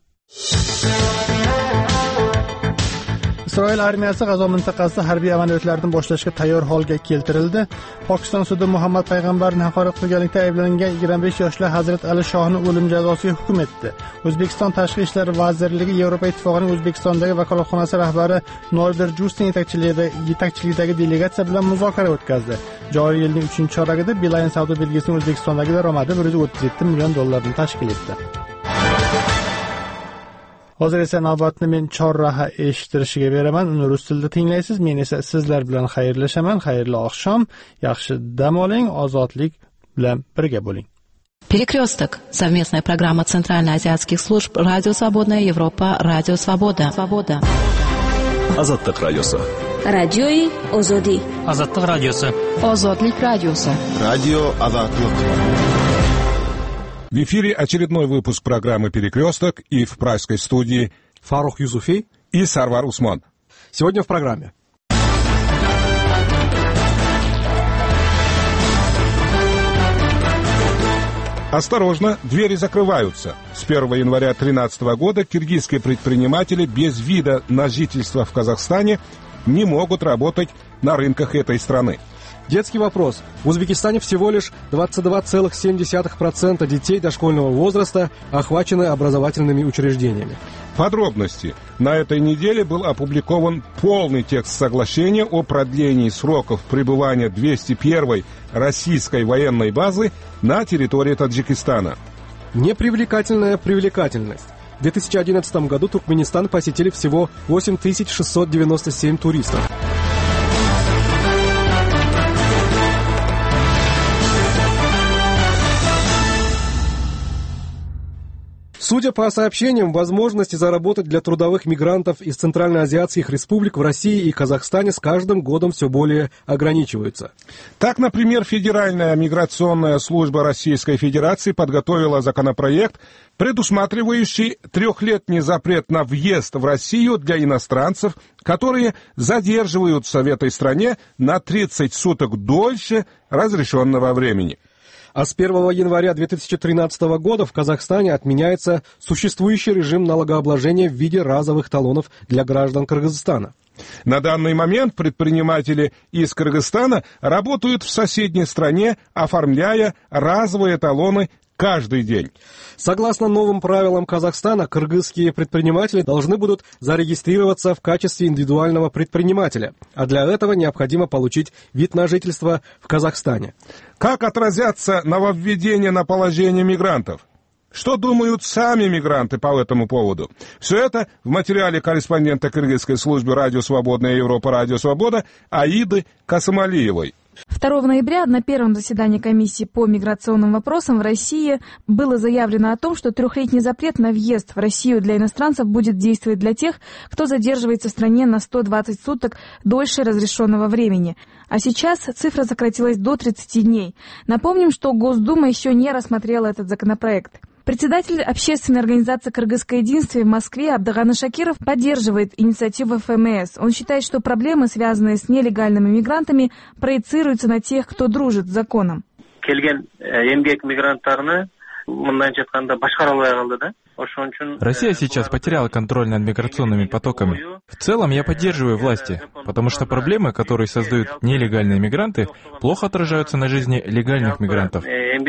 Isroil armiyasi G'azo mintaqasida harbiy amaliyotlarni boshlashga tayyor holga keltirildi. Pokiston sudi Muhammad payg'ambarni haqorat qilganlikda ayblangan yigirma besh yoshli Hazrat Ali Shohni o'lim jazosiga hukm etdi. O'zbekiston Tashqi ishlar vazirligi Yevropa ittifoqining O'zbekistondagi vakolatxonasi rahbari Norbert Justin yetakchiligidagi delegatsiya bilan muzokara o'tkazdi. Joriy yilning uchinchi choragida Beeline savdo belgisining O'zbekistondagi daromadi bir yuz o'ttiz yetti million dollarni tashkil etdi. Hozir esa navbatni men chorraha eshittirishiga beraman. Uni rus tilida tinglaysiz. Men esa sizlar bilan xayrlashaman. Xayrli oqshom, yaxshi dam oling, ozodlik bilan birga bo'ling. Перекресток. Совместная программа Центральноазиатских служб Радио Свободная Европа, Радио Свобода. Свобода. Азаттык радиосы. Радиои Озоди. Азаттык радиосы. Озодлик радиосы. Радио Азаттык. В эфире очередной выпуск программы «Перекресток», и в пражской студии Фарух Юзуфи и Сарвар Усман. Сегодня в программе. Осторожно, двери закрываются. С первого января две тысячи тринадцатого года киргизские предприниматели без вида на жительство в Казахстане не могут работать на рынках этой страны. Детский вопрос. В Узбекистане всего лишь двадцать два целых семь десятых процента детей дошкольного возраста охвачены образовательными учреждениями. Подробности. На этой неделе был опубликован полный текст соглашения о продлении сроков пребывания двести первой российской военной базы на территории Таджикистана. Непривлекательная привлекательность. В две тысячи одиннадцатом году Туркменистан посетили всего восемь тысяч шестьсот девяносто семь туристов. Судя по сообщениям, возможности заработать для трудовых мигрантов из центральноазиатских республик в России и Казахстане с каждым годом все более ограничиваются. Так, например, Федеральная миграционная служба Российской Федерации подготовила законопроект, предусматривающий трехлетний запрет на въезд в Россию для иностранцев, которые задерживаются в этой стране на тридцать суток дольше разрешенного времени. А с первого января две тысячи тринадцатого года в Казахстане отменяется существующий режим налогообложения в виде разовых талонов для граждан Кыргызстана. На данный момент предприниматели из Кыргызстана работают в соседней стране, оформляя разовые талоны каждый день. Согласно новым правилам Казахстана, кыргызские предприниматели должны будут зарегистрироваться в качестве индивидуального предпринимателя, а для этого необходимо получить вид на жительство в Казахстане. Как отразятся нововведения на положение мигрантов? Что думают сами мигранты по этому поводу? Все это в материале корреспондента кыргызской службы «Радио Свободная Европа», «Радио Свобода» Аиды Касымалиевой. второго ноября на первом заседании комиссии по миграционным вопросам в России было заявлено о том, что трехлетний запрет на въезд в Россию для иностранцев будет действовать для тех, кто задерживается в стране на сто двадцать суток дольше разрешенного времени. А сейчас цифра сократилась до тридцати дней. Напомним, что Госдума еще не рассмотрела этот законопроект. Председатель общественной организации «Кыргызское единство» в Москве Абдыганы Шакиров поддерживает инициативу эф эм эс. Он считает, что проблемы, связанные с нелегальными мигрантами, проецируются на тех, кто дружит с законом. Россия сейчас потеряла контроль над миграционными потоками. В целом я поддерживаю власти, потому что проблемы, которые создают нелегальные мигранты, плохо отражаются на жизни легальных мигрантов.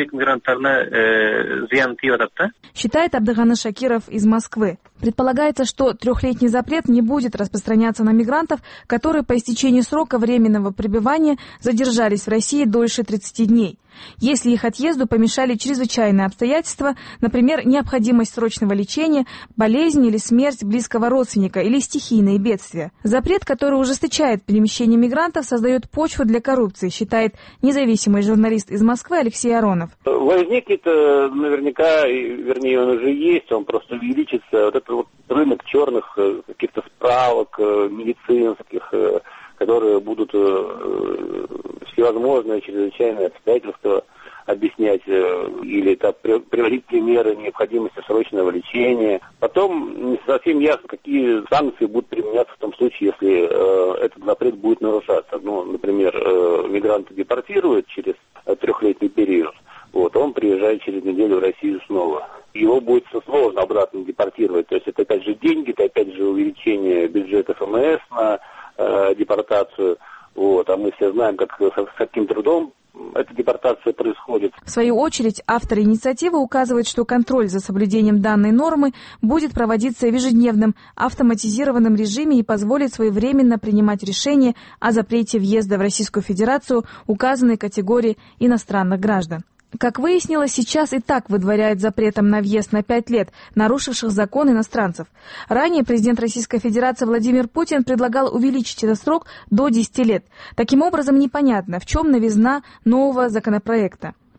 Считает Абдыганы Шакиров из Москвы. Предполагается, что трехлетний запрет не будет распространяться на мигрантов, которые по истечении срока временного пребывания задержались в России дольше тридцати дней. Если их отъезду помешали чрезвычайные обстоятельства, например, необходимость срочного лечения, болезнь или смерть близкого родственника или стихийные бедствия. Запрет, который ужесточает перемещение мигрантов, создает почву для коррупции, считает независимый журналист из Москвы Алексей Аронов. Возникнет наверняка, вернее, он уже есть, он просто увеличится. Вот этот вот рынок черных каких-то справок медицинских, которые будут э, всевозможные чрезвычайные обстоятельства объяснять э, или так, приводить примеры необходимости срочного лечения. Потом не совсем ясно, какие санкции будут применяться в том случае, если э, этот запрет будет нарушаться. Ну, например, э, мигранта депортируют через э, трехлетний период, вот, он приезжает через неделю в Россию снова. Его будет сложно обратно депортировать. То есть это опять же деньги, это опять же увеличение бюджета эф эм эс на депортацию, вот, а мы все знаем, как, с каким трудом эта депортация происходит. В свою очередь, авторы инициативы указывают, что контроль за соблюдением данной нормы будет проводиться в ежедневном автоматизированном режиме и позволит своевременно принимать решения о запрете въезда в Российскую Федерацию указанной категории иностранных граждан. Как выяснилось, сейчас и так выдворяют запретом на въезд на пять лет нарушивших закон иностранцев. Ранее президент Российской Федерации Владимир Путин предлагал увеличить этот срок до десяти лет. Таким образом, непонятно, в чем новизна нового законопроекта.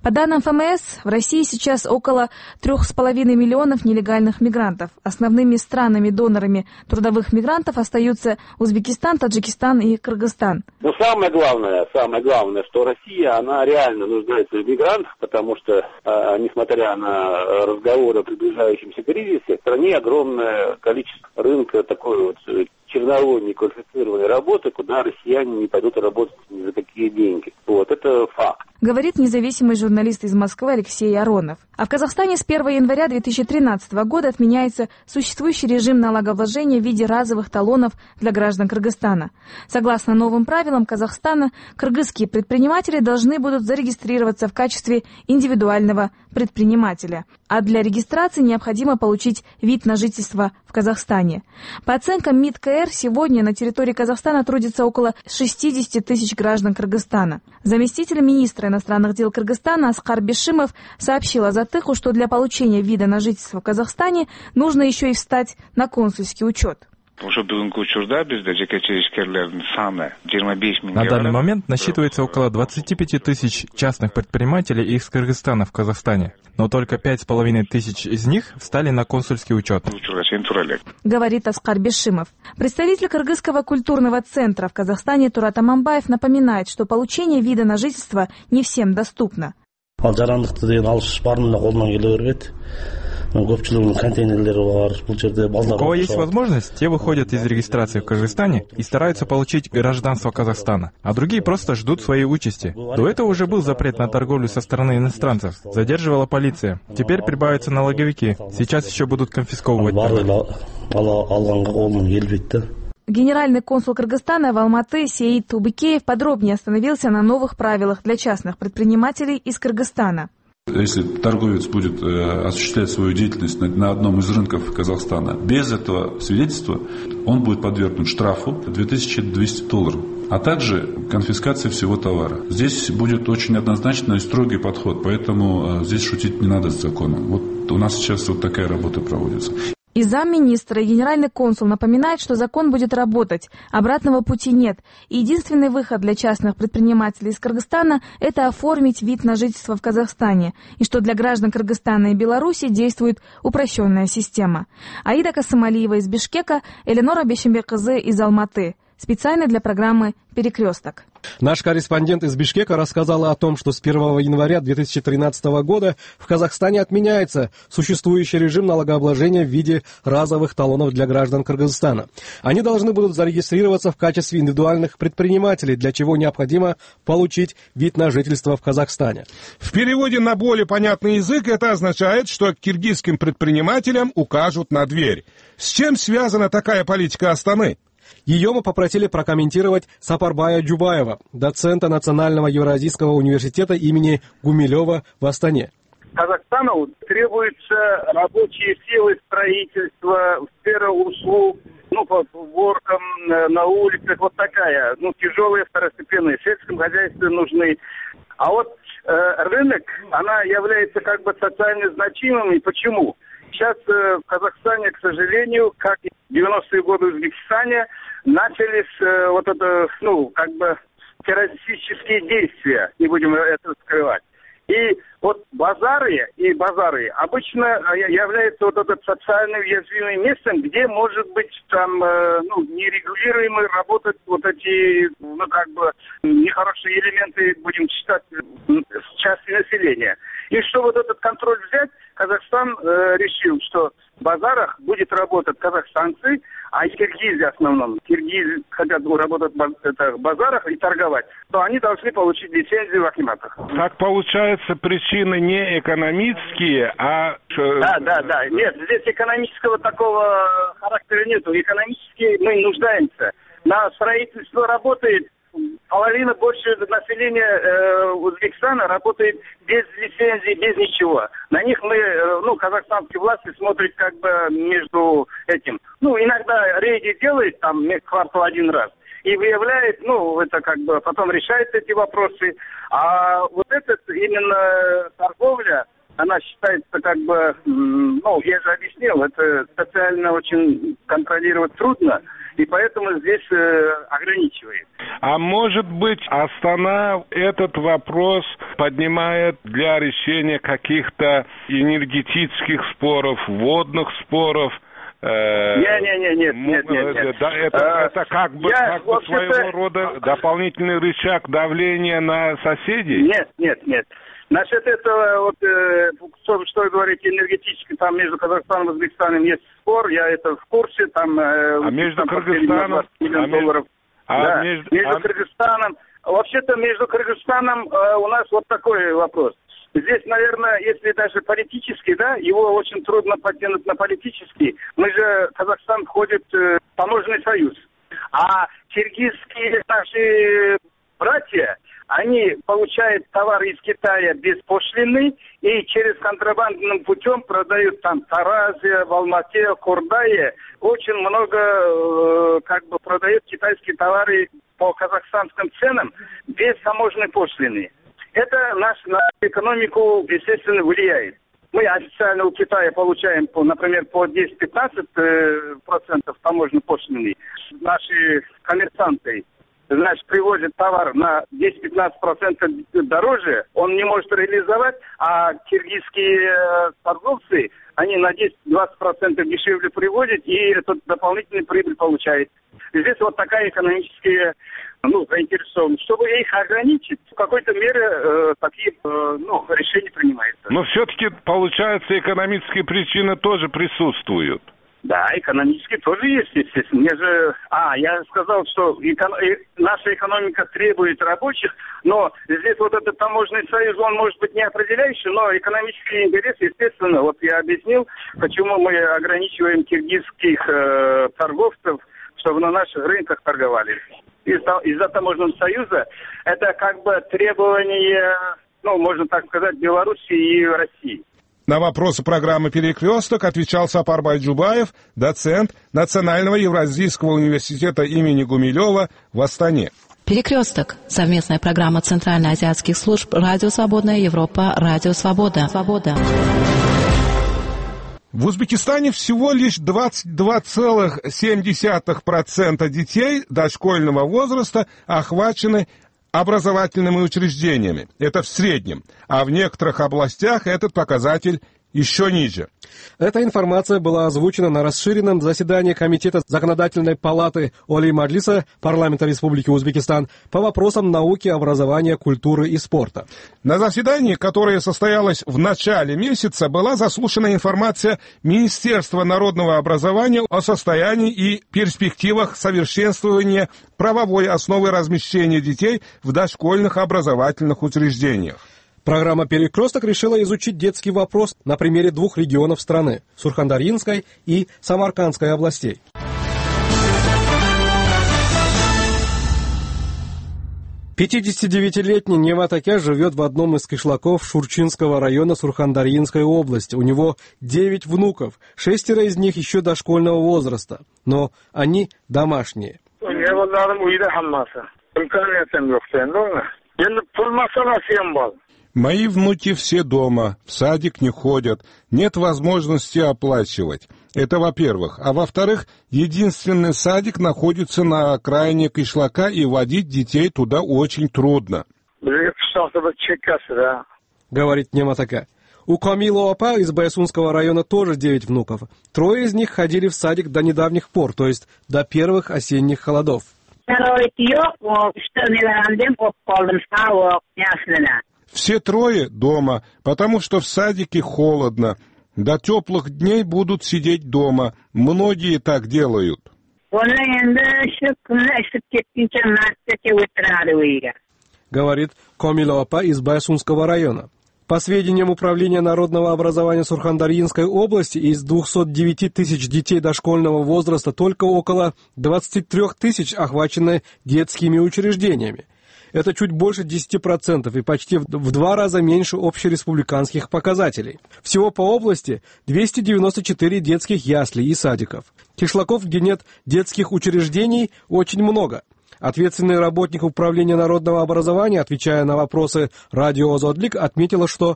По данным эф эм эс, в России сейчас около трех с половиной миллионов нелегальных мигрантов. Основными странами-донорами трудовых мигрантов остаются Узбекистан, Таджикистан и Кыргызстан. Но самое главное, самое главное, что Россия, она реально нуждается в мигрантах, потому что, э, несмотря на разговоры о приближающемся кризисе, в стране огромное количество рынка такой вот черновой неквалифицированной работы, куда россияне не пойдут работать ни за какие деньги. Вот, это факт. Говорит независимый журналист из Москвы Алексей Аронов. А в Казахстане с первого января две тысячи тринадцатого года отменяется существующий режим налогообложения в виде разовых талонов для граждан Кыргызстана. Согласно новым правилам Казахстана, кыргызские предприниматели должны будут зарегистрироваться в качестве индивидуального предпринимателя. А для регистрации необходимо получить вид на жительство в Казахстане. По оценкам МИД ка эр, сегодня на территории Казахстана трудится около шестьдесят тысяч граждан Кыргызстана. Заместитель министра иностранных дел Кыргызстана Аскар Бишимов сообщил Азаттыху, что для получения вида на жительство в Казахстане нужно еще и встать на консульский учет. На данный момент насчитывается около двадцати пяти тысяч частных предпринимателей из Кыргызстана в Казахстане, но только пять с половиной тысяч из них встали на консульский учет. Говорит Аскар Бишимов. Представитель Кыргызского культурного центра в Казахстане Турат Аманбаев напоминает, что получение вида на жительство не всем доступно. У кого есть возможность, те выходят из регистрации в Кыргызстане и стараются получить гражданство Казахстана, а другие просто ждут своей участи. До этого уже был запрет на торговлю со стороны иностранцев, задерживала полиция. Теперь прибавятся налоговики, сейчас еще будут конфисковывать. Генеральный консул Кыргызстана в Алматы Сеид Тубыкеев подробнее остановился на новых правилах для частных предпринимателей из Кыргызстана. Если торговец будет э, осуществлять свою деятельность на, на одном из рынков Казахстана без этого свидетельства, он будет подвергнут штрафу две тысячи двести долларов, а также конфискации всего товара. Здесь будет очень однозначный и строгий подход, поэтому э, здесь шутить не надо с законом. Вот у нас сейчас вот такая работа проводится. И замминистра, и генеральный консул напоминает, что закон будет работать, обратного пути нет. И единственный выход для частных предпринимателей из Кыргызстана – это оформить вид на жительство в Казахстане, и что для граждан Кыргызстана и Беларуси действует упрощенная система. Аида Касымалиева из Бишкека, Эленора Бешембеккызы из Алматы. Специально для программы «Перекресток». Наш корреспондент из Бишкека рассказала о том, что с первого января две тысячи тринадцатого года в Казахстане отменяется существующий режим налогообложения в виде разовых талонов для граждан Кыргызстана. Они должны будут зарегистрироваться в качестве индивидуальных предпринимателей, для чего необходимо получить вид на жительство в Казахстане. В переводе на более понятный язык это означает, что киргизским предпринимателям укажут на дверь. С чем связана такая политика Астаны? Ее мы попросили прокомментировать Сапарбая Джубаева, доцента Национального Евразийского университета имени Гумилева в Астане. Казахстану требуются рабочие силы строительства, сфера услуг, ну, по уборкам на улицах, вот такая, ну, тяжелые, второстепенные, в сельском хозяйстве нужны. А вот э, рынок, она является как бы социально значимым, и почему? Сейчас э, в Казахстане, к сожалению, как и в девяностые годы в Узбекистане, начались э, вот это, ну, как бы террористические действия, не будем это скрывать. И вот базары и базары обычно являются вот это социально уязвимым местом, где, может быть, там, э, ну, нерегулируемые работать вот эти, ну, как бы, нехорошие элементы, будем считать, части населения. И чтобы вот этот контроль взять, Казахстан э, решил, что в базарах будет работать казахстанцы, а и киргизы в основном. Киргизы хотят работать в базарах и торговать, то они должны получить лицензию в акиматах. Так получается, причины не экономические, а... Да, да, да. Нет, здесь экономического такого характера нету. Экономически мы нуждаемся. На строительство работает половина больше населения э, Узбекистана работает без лицензии, без ничего. На них мы, э, ну, казахстанские власти смотрят как бы между этим. Ну, иногда рейды делает там квартал один раз и выявляет, ну, это как бы потом решает эти вопросы. А вот этот именно торговля, она считается как бы, ну, я же объяснил, это социально очень контролировать трудно. и поэтому здесь э, ограничивает. А может быть, Астана этот вопрос поднимает для решения каких-то энергетических споров, водных споров? Не-не-не, нет, нет, нет, нет. Да, это, а, это как бы, я, как бы своего рода дополнительный рычаг давления на соседей? Нет, нет, нет. Насчет этого, вот, э, что, что вы говорите, энергетически, там между Казахстаном и Узбекистаном есть спор, я это в курсе, там... Э, а между там Кыргызстаном... А, долларов. А, да, между, между а... Кыргызстаном... Вообще-то между Кыргызстаном э, у нас вот такой вопрос. Здесь, наверное, если даже политически, да, его очень трудно подтянуть на политический. Мы же, Казахстан входит в таможенный союз. А киргизские наши братья, они получают товары из Китая без пошлины и через контрабандным путем продают там в Таразе, в Алмате, в Кордае. Очень много э, как бы продают китайские товары по казахстанским ценам без таможенной пошлины. Это наш, на экономику, естественно, влияет. Мы официально у Китая получаем, по, например, по десять-пятнадцать процентов таможенной пошлины. Наши коммерсанты, значит, привозят товар на десять-пятнадцать процентов дороже, он не может реализовать, а киргизские торговцы, они на десять-двадцать процентов дешевле привозят и этот дополнительный прибыль получают. Здесь вот такая экономическая, ну, заинтересованность. Чтобы их ограничить, в какой-то мере э, такие э, ну, решения принимаются. Но все-таки, получается, экономические причины тоже присутствуют. Да, экономически тоже есть, естественно. Мне же, а, я сказал, что эко... наша экономика требует рабочих, но здесь вот этот таможенный союз, он может быть не определяющий, но экономический интерес, естественно, вот я объяснил, почему мы ограничиваем киргизских э, торговцев, чтобы на наших рынках торговали. Из-за, из-за таможенного союза это как бы требование, ну, можно так сказать, Белоруссии и России. На вопросы программы «Перекресток» отвечал Сапар Байджубаев, доцент Национального Евразийского университета имени Гумилева в Астане. «Перекресток» — совместная программа Центральноазиатских служб «Радио Свободная Европа», «Радио Свобода». Свобода. В Узбекистане всего лишь двадцать два целых семь десятых процента детей дошкольного возраста охвачены образовательными учреждениями. Это в среднем. А в некоторых областях этот показатель еще ниже. Эта информация была озвучена на расширенном заседании Комитета Законодательной палаты Олий Маджлиса парламента Республики Узбекистан по вопросам науки, образования, культуры и спорта. На заседании, которое состоялось в начале месяца, была заслушана информация Министерства народного образования о состоянии и перспективах совершенствования правовой основы размещения детей в дошкольных образовательных учреждениях. Программа «Перекресток» решила изучить детский вопрос на примере двух регионов страны – Сурхандарьинской и Самаркандской областей. пятидесятидевятилетний Немат Аке живет в одном из кишлаков Шурчинского района Сурхандарьинской области. У него девять внуков, шестеро из них еще дошкольного возраста, но они домашние. Мои внуки все дома, в садик не ходят, нет возможности оплачивать. Это во-первых. А во-вторых, единственный садик находится на окраине кишлака, и водить детей туда очень трудно. Говорит Немат Аке. У Камила Опа из Баясунского района тоже девять внуков. Трое из них ходили в садик до недавних пор, то есть до первых осенних холодов. Все трое дома, потому что в садике холодно. До теплых дней будут сидеть дома. Многие так делают. Говорит Камила Опа из Баясунского района. По сведениям Управления народного образования Сурхандарьинской области, из двухсот девяти тысяч детей дошкольного возраста только около двадцати трёх тысяч охвачены детскими учреждениями. Это чуть больше десяти процентов и почти в два раза меньше общереспубликанских показателей. Всего по области двести девяносто четыре детских яслей и садиков. Кишлаков, где нет детских учреждений, очень много. Ответственный работник Управления народного образования, отвечая на вопросы радио «Озодлик», отметила, что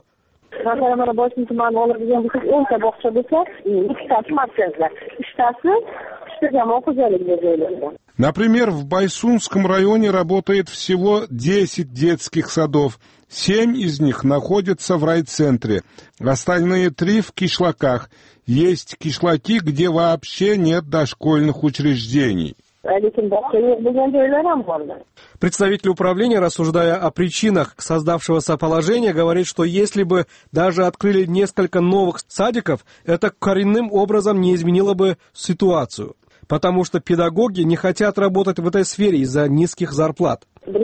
Например, в Байсунском районе работает всего десять детских садов. Семь из них находятся в райцентре, остальные три в кишлаках. Есть кишлаки, где вообще нет дошкольных учреждений. Представитель управления, рассуждая о причинах создавшегося положения, говорит, что если бы даже открыли несколько новых садиков, это коренным образом не изменило бы ситуацию, потому что педагоги не хотят работать в этой сфере из-за низких зарплат.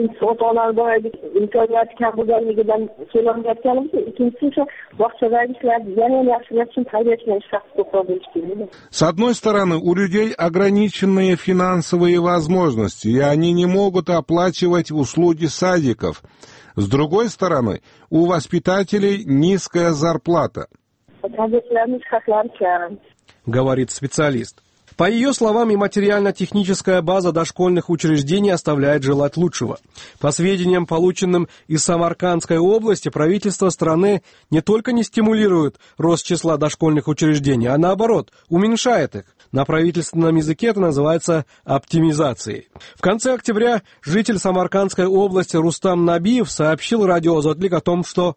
С одной стороны, у людей ограниченные финансовые возможности, и они не могут оплачивать услуги садиков. С другой стороны, у воспитателей низкая зарплата, говорит специалист. По ее словам, и материально-техническая база дошкольных учреждений оставляет желать лучшего. По сведениям, полученным из Самаркандской области, правительство страны не только не стимулирует рост числа дошкольных учреждений, а наоборот, уменьшает их. На правительственном языке это называется оптимизацией. В конце октября житель Самаркандской области Рустам Набиев сообщил радио «Азатлик» о том, что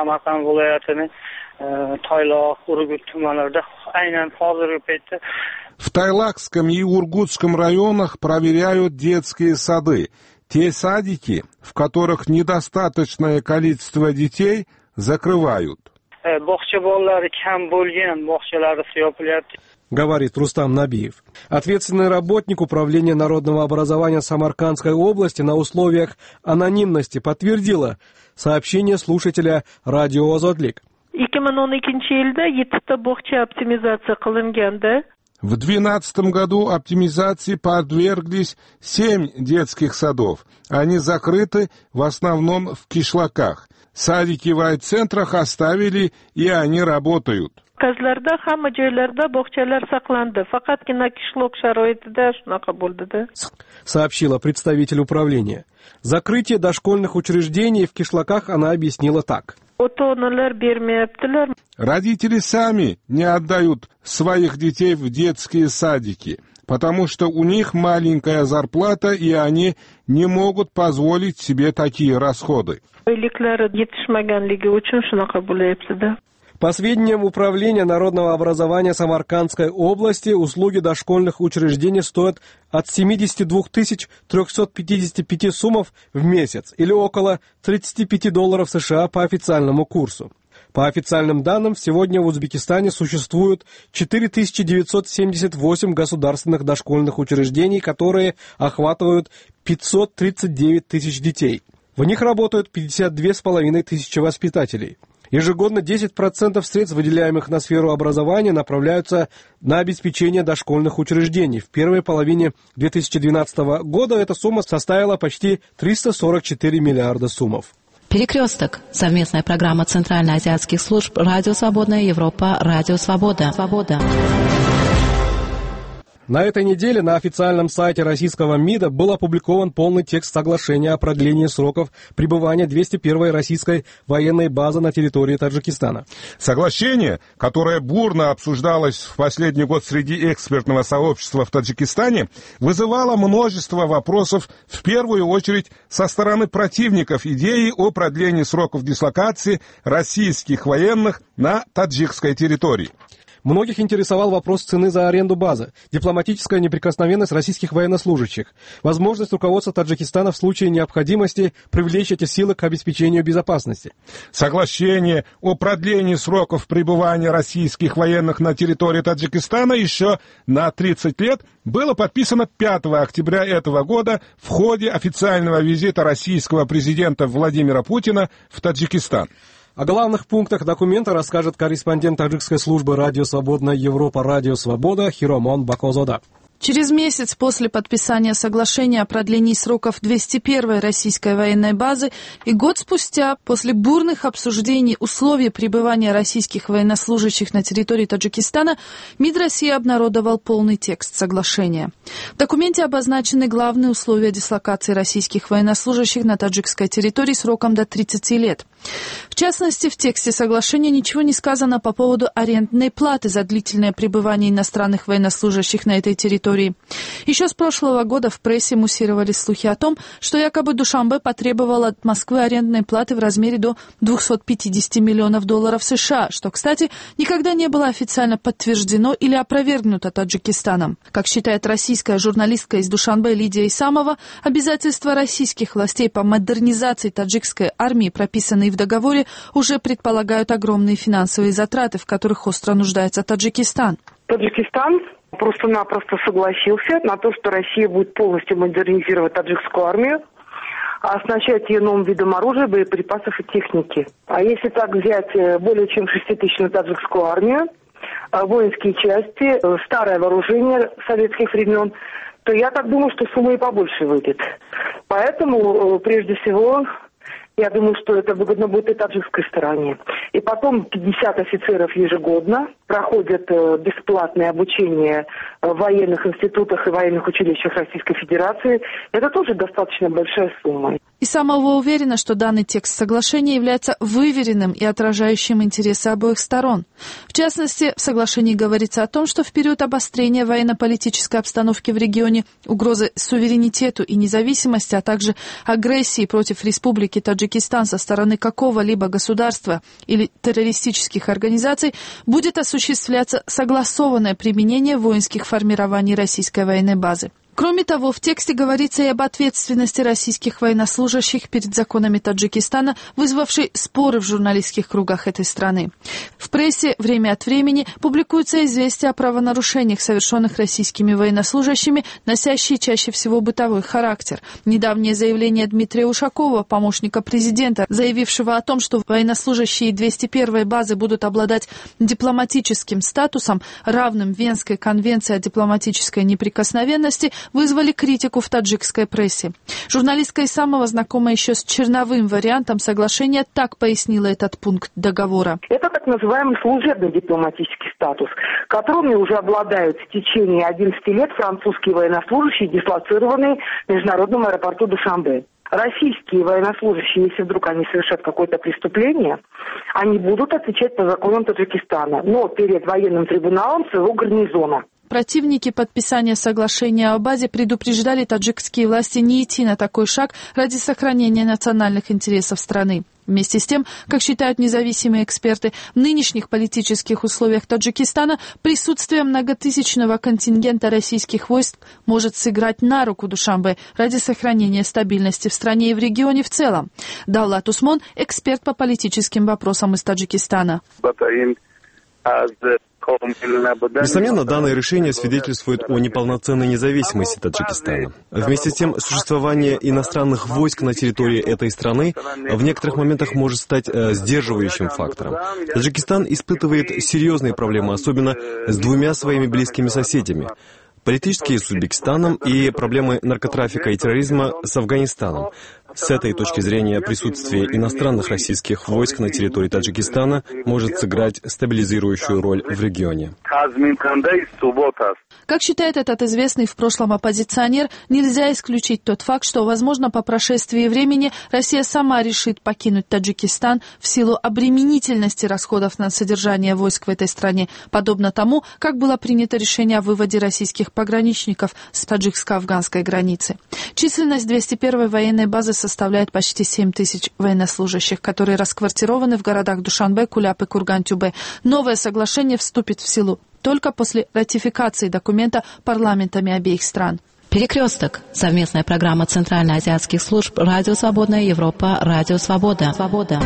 в Тайлакском и Ургутском районах проверяют детские сады. Те садики, в которых недостаточное количество детей, закрывают. Говорит Рустам Набиев. Ответственный работник Управления народного образования Самаркандской области на условиях анонимности подтвердила сообщение слушателя радио «Азатлик». В две тысячи двенадцатом году оптимизации подверглись семь детских садов. Они закрыты в основном в кишлаках. Садики в райцентрах оставили, и они работают. Сообщила представитель управления. Закрытие дошкольных учреждений в кишлаках она объяснила так. Родители сами не отдают своих детей в детские садики, потому что у них маленькая зарплата, и они не могут позволить себе такие расходы. По сведениям Управления народного образования Самаркандской области, услуги дошкольных учреждений стоят от семьдесят два тысячи триста пятьдесят пять сумов в месяц, или около тридцать пять долларов США по официальному курсу. По официальным данным, сегодня в Узбекистане существует четыре тысячи девятьсот семьдесят восемь государственных дошкольных учреждений, которые охватывают пятьсот тридцать девять тысяч детей. В них работают пятьдесят две с половиной тысячи воспитателей. Ежегодно десять процентов средств, выделяемых на сферу образования, направляются на обеспечение дошкольных учреждений. В первой половине две тысячи двенадцатого года эта сумма составила почти триста сорок четыре миллиарда сумов. Перекресток. Совместная программа Центральноазиатских служб «Радио Свободная Европа», «Радио Свобода». Свобода. На этой неделе на официальном сайте российского МИДа был опубликован полный текст соглашения о продлении сроков пребывания двести первой российской военной базы на территории Таджикистана. Соглашение, которое бурно обсуждалось в последний год среди экспертного сообщества в Таджикистане, вызывало множество вопросов, в первую очередь со стороны противников идеи о продлении сроков дислокации российских военных на таджикской территории. Многих интересовал вопрос цены за аренду базы, дипломатическая неприкосновенность российских военнослужащих, возможность руководства Таджикистана в случае необходимости привлечь эти силы к обеспечению безопасности. Соглашение о продлении сроков пребывания российских военных на территории Таджикистана еще на тридцать лет было подписано пятого октября этого года в ходе официального визита российского президента Владимира Путина в Таджикистан. О главных пунктах документа расскажет корреспондент таджикской службы «Радио Свободная Европа», «Радио Свобода» Хиромон Бакозода. Через месяц после подписания соглашения о продлении сроков двести первой российской военной базы и год спустя, после бурных обсуждений условий пребывания российских военнослужащих на территории Таджикистана, МИД России обнародовал полный текст соглашения. В документе обозначены главные условия дислокации российских военнослужащих на таджикской территории сроком до тридцати лет. В частности, в тексте соглашения ничего не сказано по поводу арендной платы за длительное пребывание иностранных военнослужащих на этой территории. Еще с прошлого года в прессе муссировались слухи о том, что якобы Душанбе потребовал от Москвы арендной платы в размере до двухсот пятидесяти миллионов долларов США, что, кстати, никогда не было официально подтверждено или опровергнуто Таджикистаном. Как считает российская журналистка из Душанбе Лидия Исамова, обязательства российских властей по модернизации таджикской армии, прописанные в договоре, уже предполагают огромные финансовые затраты, в которых остро нуждается Таджикистан. Таджикистан просто-напросто согласился на то, что Россия будет полностью модернизировать таджикскую армию, оснащать ее новым видом оружия, боеприпасов и техники. А если так взять более чем шеститысячную таджикскую армию, воинские части, старое вооружение советских времен, то я так думаю, что сумма и побольше выйдет. Поэтому, прежде всего, я думаю, что это выгодно будет и таджикской стороне. И потом пятьдесят офицеров ежегодно проходят бесплатное обучение в военных институтах и военных училищах Российской Федерации. Это тоже достаточно большая сумма. Исамова уверена, что данный текст соглашения является выверенным и отражающим интересы обоих сторон. В частности, в соглашении говорится о том, что в период обострения военно-политической обстановки в регионе, угрозы суверенитету и независимости, а также агрессии против Республики Таджикистан со стороны какого-либо государства или террористических организаций, будет осуществляться согласованное применение воинских формирований российской военной базы. Кроме того, в тексте говорится и об ответственности российских военнослужащих перед законами Таджикистана, вызвавшей споры в журналистских кругах этой страны. В прессе время от времени публикуются известия о правонарушениях, совершенных российскими военнослужащими, носящие чаще всего бытовой характер. Недавнее заявление Дмитрия Ушакова, помощника президента, заявившего о том, что военнослужащие двести первой базы будут обладать дипломатическим статусом, равным Венской конвенции о дипломатической неприкосновенности, вызвали критику в таджикской прессе. Журналистка Исамова, знакомая еще с черновым вариантом соглашения, так пояснила этот пункт договора. Это так называемый служебный дипломатический статус, которыми уже обладают в течение одиннадцати лет французские военнослужащие, дислоцированные в международном аэропорту Душанбе. Российские военнослужащие, если вдруг они совершат какое-то преступление, они будут отвечать по законам Таджикистана, но перед военным трибуналом своего гарнизона. Противники подписания соглашения о базе предупреждали таджикские власти не идти на такой шаг ради сохранения национальных интересов страны. Вместе с тем, как считают независимые эксперты, в нынешних политических условиях Таджикистана присутствие многотысячного контингента российских войск может сыграть на руку Душанбе ради сохранения стабильности в стране и в регионе в целом. Даулат Усмон, эксперт по политическим вопросам из Таджикистана. Несомненно, данное решение свидетельствует о неполноценной независимости Таджикистана. Вместе с тем, существование иностранных войск на территории этой страны в некоторых моментах может стать э, сдерживающим фактором. Таджикистан испытывает серьезные проблемы, особенно с двумя своими близкими соседями. Политические с Узбекистаном и проблемы наркотрафика и терроризма с Афганистаном. С этой точки зрения присутствие иностранных российских войск на территории Таджикистана может сыграть стабилизирующую роль в регионе. Как считает этот известный в прошлом оппозиционер, нельзя исключить тот факт, что, возможно, по прошествии времени Россия сама решит покинуть Таджикистан в силу обременительности расходов на содержание войск в этой стране, подобно тому, как было принято решение о выводе российских пограничников с таджикско-афганской границы. Численность двести первой военной базы составляет почти семь тысяч военнослужащих, которые расквартированы в городах Душанбе, Куляп и Курган-Тюбе. Новое соглашение вступит в силу только после ратификации документа парламентами обеих стран. Перекресток. Совместная программа Центральноазиатских служб «Радио Свободная Европа», «Радио Свобода». Свобода.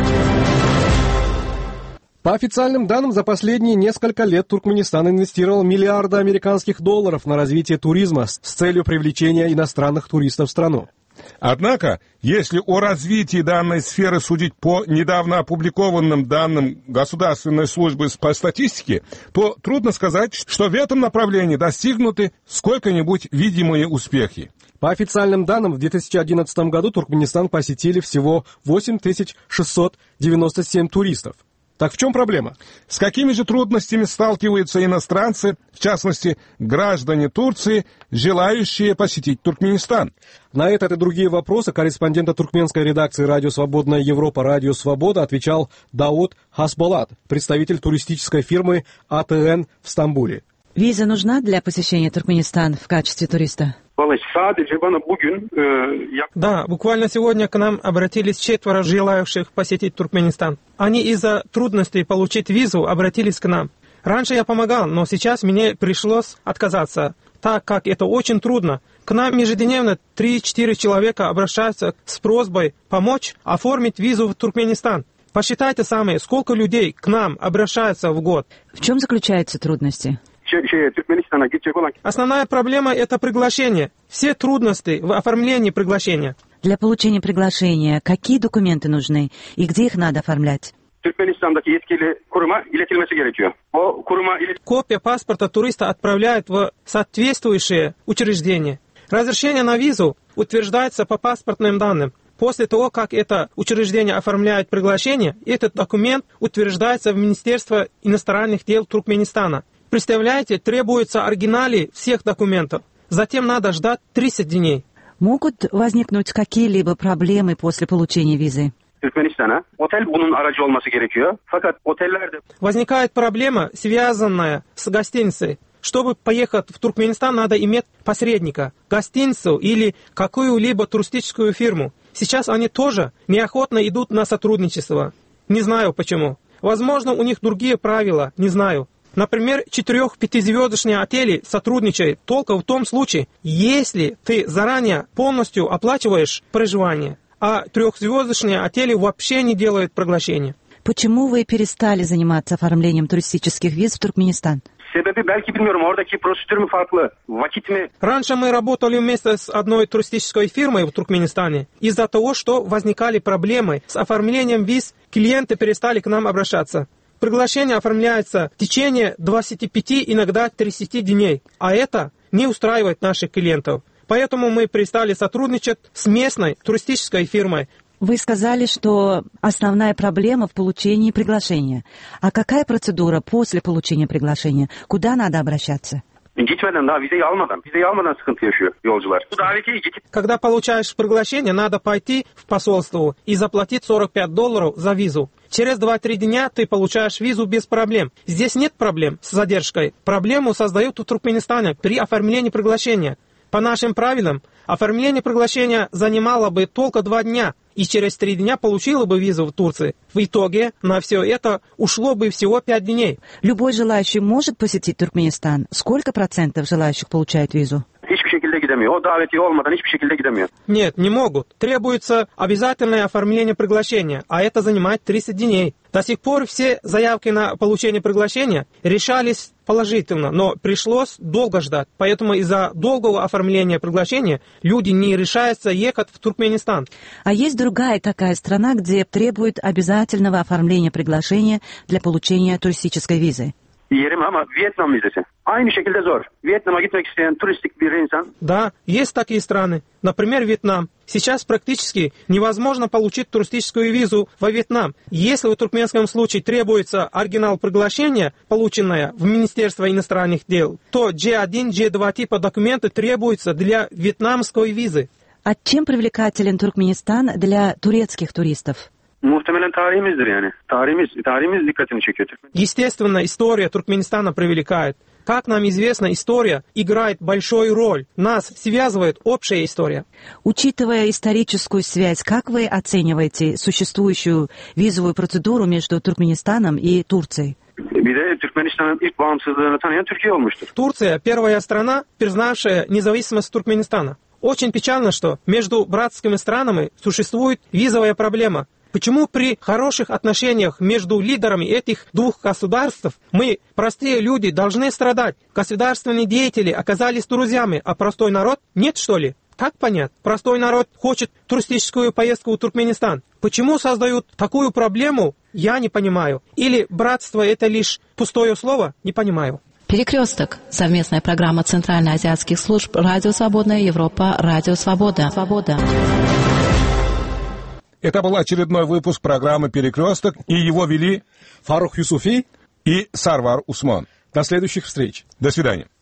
По официальным данным, за последние несколько лет Туркменистан инвестировал миллиарды американских долларов на развитие туризма с целью привлечения иностранных туристов в страну. Однако, если о развитии данной сферы судить по недавно опубликованным данным Государственной службы по статистике, то трудно сказать, что в этом направлении достигнуты сколько-нибудь видимые успехи. По официальным данным, в две тысячи одиннадцатом году Туркменистан посетили всего восемь тысяч шестьсот девяносто семь туристов. Так в чем проблема? С какими же трудностями сталкиваются иностранцы, в частности, граждане Турции, желающие посетить Туркменистан? На этот и другие вопросы корреспондента туркменской редакции «Радио Свободная Европа» «Радио Свобода» отвечал Дауд Хасболат, представитель туристической фирмы А Т Н в Стамбуле. Виза нужна для посещения Туркменистана в качестве туриста? Да, буквально сегодня к нам обратились четверо желающих посетить Туркменистан. Они из-за трудностей получить визу обратились к нам. Раньше я помогал, но сейчас мне пришлось отказаться, так как это очень трудно. К нам ежедневно три-четыре человека обращаются с просьбой помочь оформить визу в Туркменистан. Посчитайте сами, сколько людей к нам обращаются в год. В чем заключаются трудности? Основная проблема – это приглашение. Все трудности в оформлении приглашения. Для получения приглашения какие документы нужны и где их надо оформлять? Копия паспорта туриста отправляют в соответствующее учреждение. Разрешение на визу утверждается по паспортным данным. После того, как это учреждение оформляет приглашение, этот документ утверждается в Министерстве иностранных дел Туркменистана. Представляете, требуются оригиналы всех документов. Затем надо ждать тридцать дней. Могут возникнуть какие-либо проблемы после получения визы? Возникает проблема, связанная с гостиницей. Чтобы поехать в Туркменистан, надо иметь посредника, гостиницу или какую-либо туристическую фирму. Сейчас они тоже неохотно идут на сотрудничество. Не знаю почему. Возможно, у них другие правила, не знаю. Например, четырех-пятизвездочные отели сотрудничают только в том случае, если ты заранее полностью оплачиваешь проживание, а трехзвездочные отели вообще не делают приглашения. Почему вы перестали заниматься оформлением туристических виз в Туркменистан? Раньше мы работали вместе с одной туристической фирмой в Туркменистане. Из-за того, что возникали проблемы с оформлением виз, клиенты перестали к нам обращаться. Приглашение оформляется в течение двадцати пяти, иногда тридцати дней, а это не устраивает наших клиентов. Поэтому мы перестали сотрудничать с местной туристической фирмой. Вы сказали, что основная проблема в получении приглашения. А какая процедура после получения приглашения? Куда надо обращаться? Когда получаешь приглашение, надо пойти в посольство и заплатить сорок пять долларов за визу. Через два-три дня ты получаешь визу без проблем. Здесь нет проблем с задержкой. Проблему создают в Туркменистане при оформлении приглашения. По нашим правилам, оформление приглашения занимало бы только два дня, и через три дня получила бы визу в Турции. В итоге на все это ушло бы всего пять дней. Любой желающий может посетить Туркменистан? Сколько процентов желающих получают визу? Нет, не могут. Требуется обязательное оформление приглашения, а это занимает тридцать дней. До сих пор все заявки на получение приглашения решались положительно, но пришлось долго ждать. Поэтому из-за долгого оформления приглашения люди не решаются ехать в Туркменистан. А есть другая такая страна, где требует обязательного оформления приглашения для получения туристической визы? Да, есть такие страны. Например, Вьетнам. Сейчас практически невозможно получить туристическую визу во Вьетнам. Если в туркменском случае требуется оригинал приглашения, полученное в Министерство иностранных дел, то джи один, джи два типа документы требуются для вьетнамской визы. А чем привлекателен Туркменистан для турецких туристов? Естественно, история Туркменистана привлекает. Как нам известно, история играет большую роль. Нас связывает общая история. Учитывая историческую связь, как вы оцениваете существующую визовую процедуру между Туркменистаном и Турцией? Турция – первая страна, признавшая независимость Туркменистана. Очень печально, что между братскими странами существует визовая проблема. Почему при хороших отношениях между лидерами этих двух государств мы, простые люди, должны страдать? Государственные деятели оказались друзьями, а простой народ нет, что ли? Как понять? Простой народ хочет туристическую поездку в Туркменистан. Почему создают такую проблему, я не понимаю. Или братство – это лишь пустое слово, не понимаю. Перекресток. Совместная программа Центральноазиатских служб «Радио Свободная Европа», «Радио Свобода». Свобода. Это был очередной выпуск программы «Перекресток», и его вели Фарух Юсуфи и Сарвар Усман. До следующих встреч. До свидания.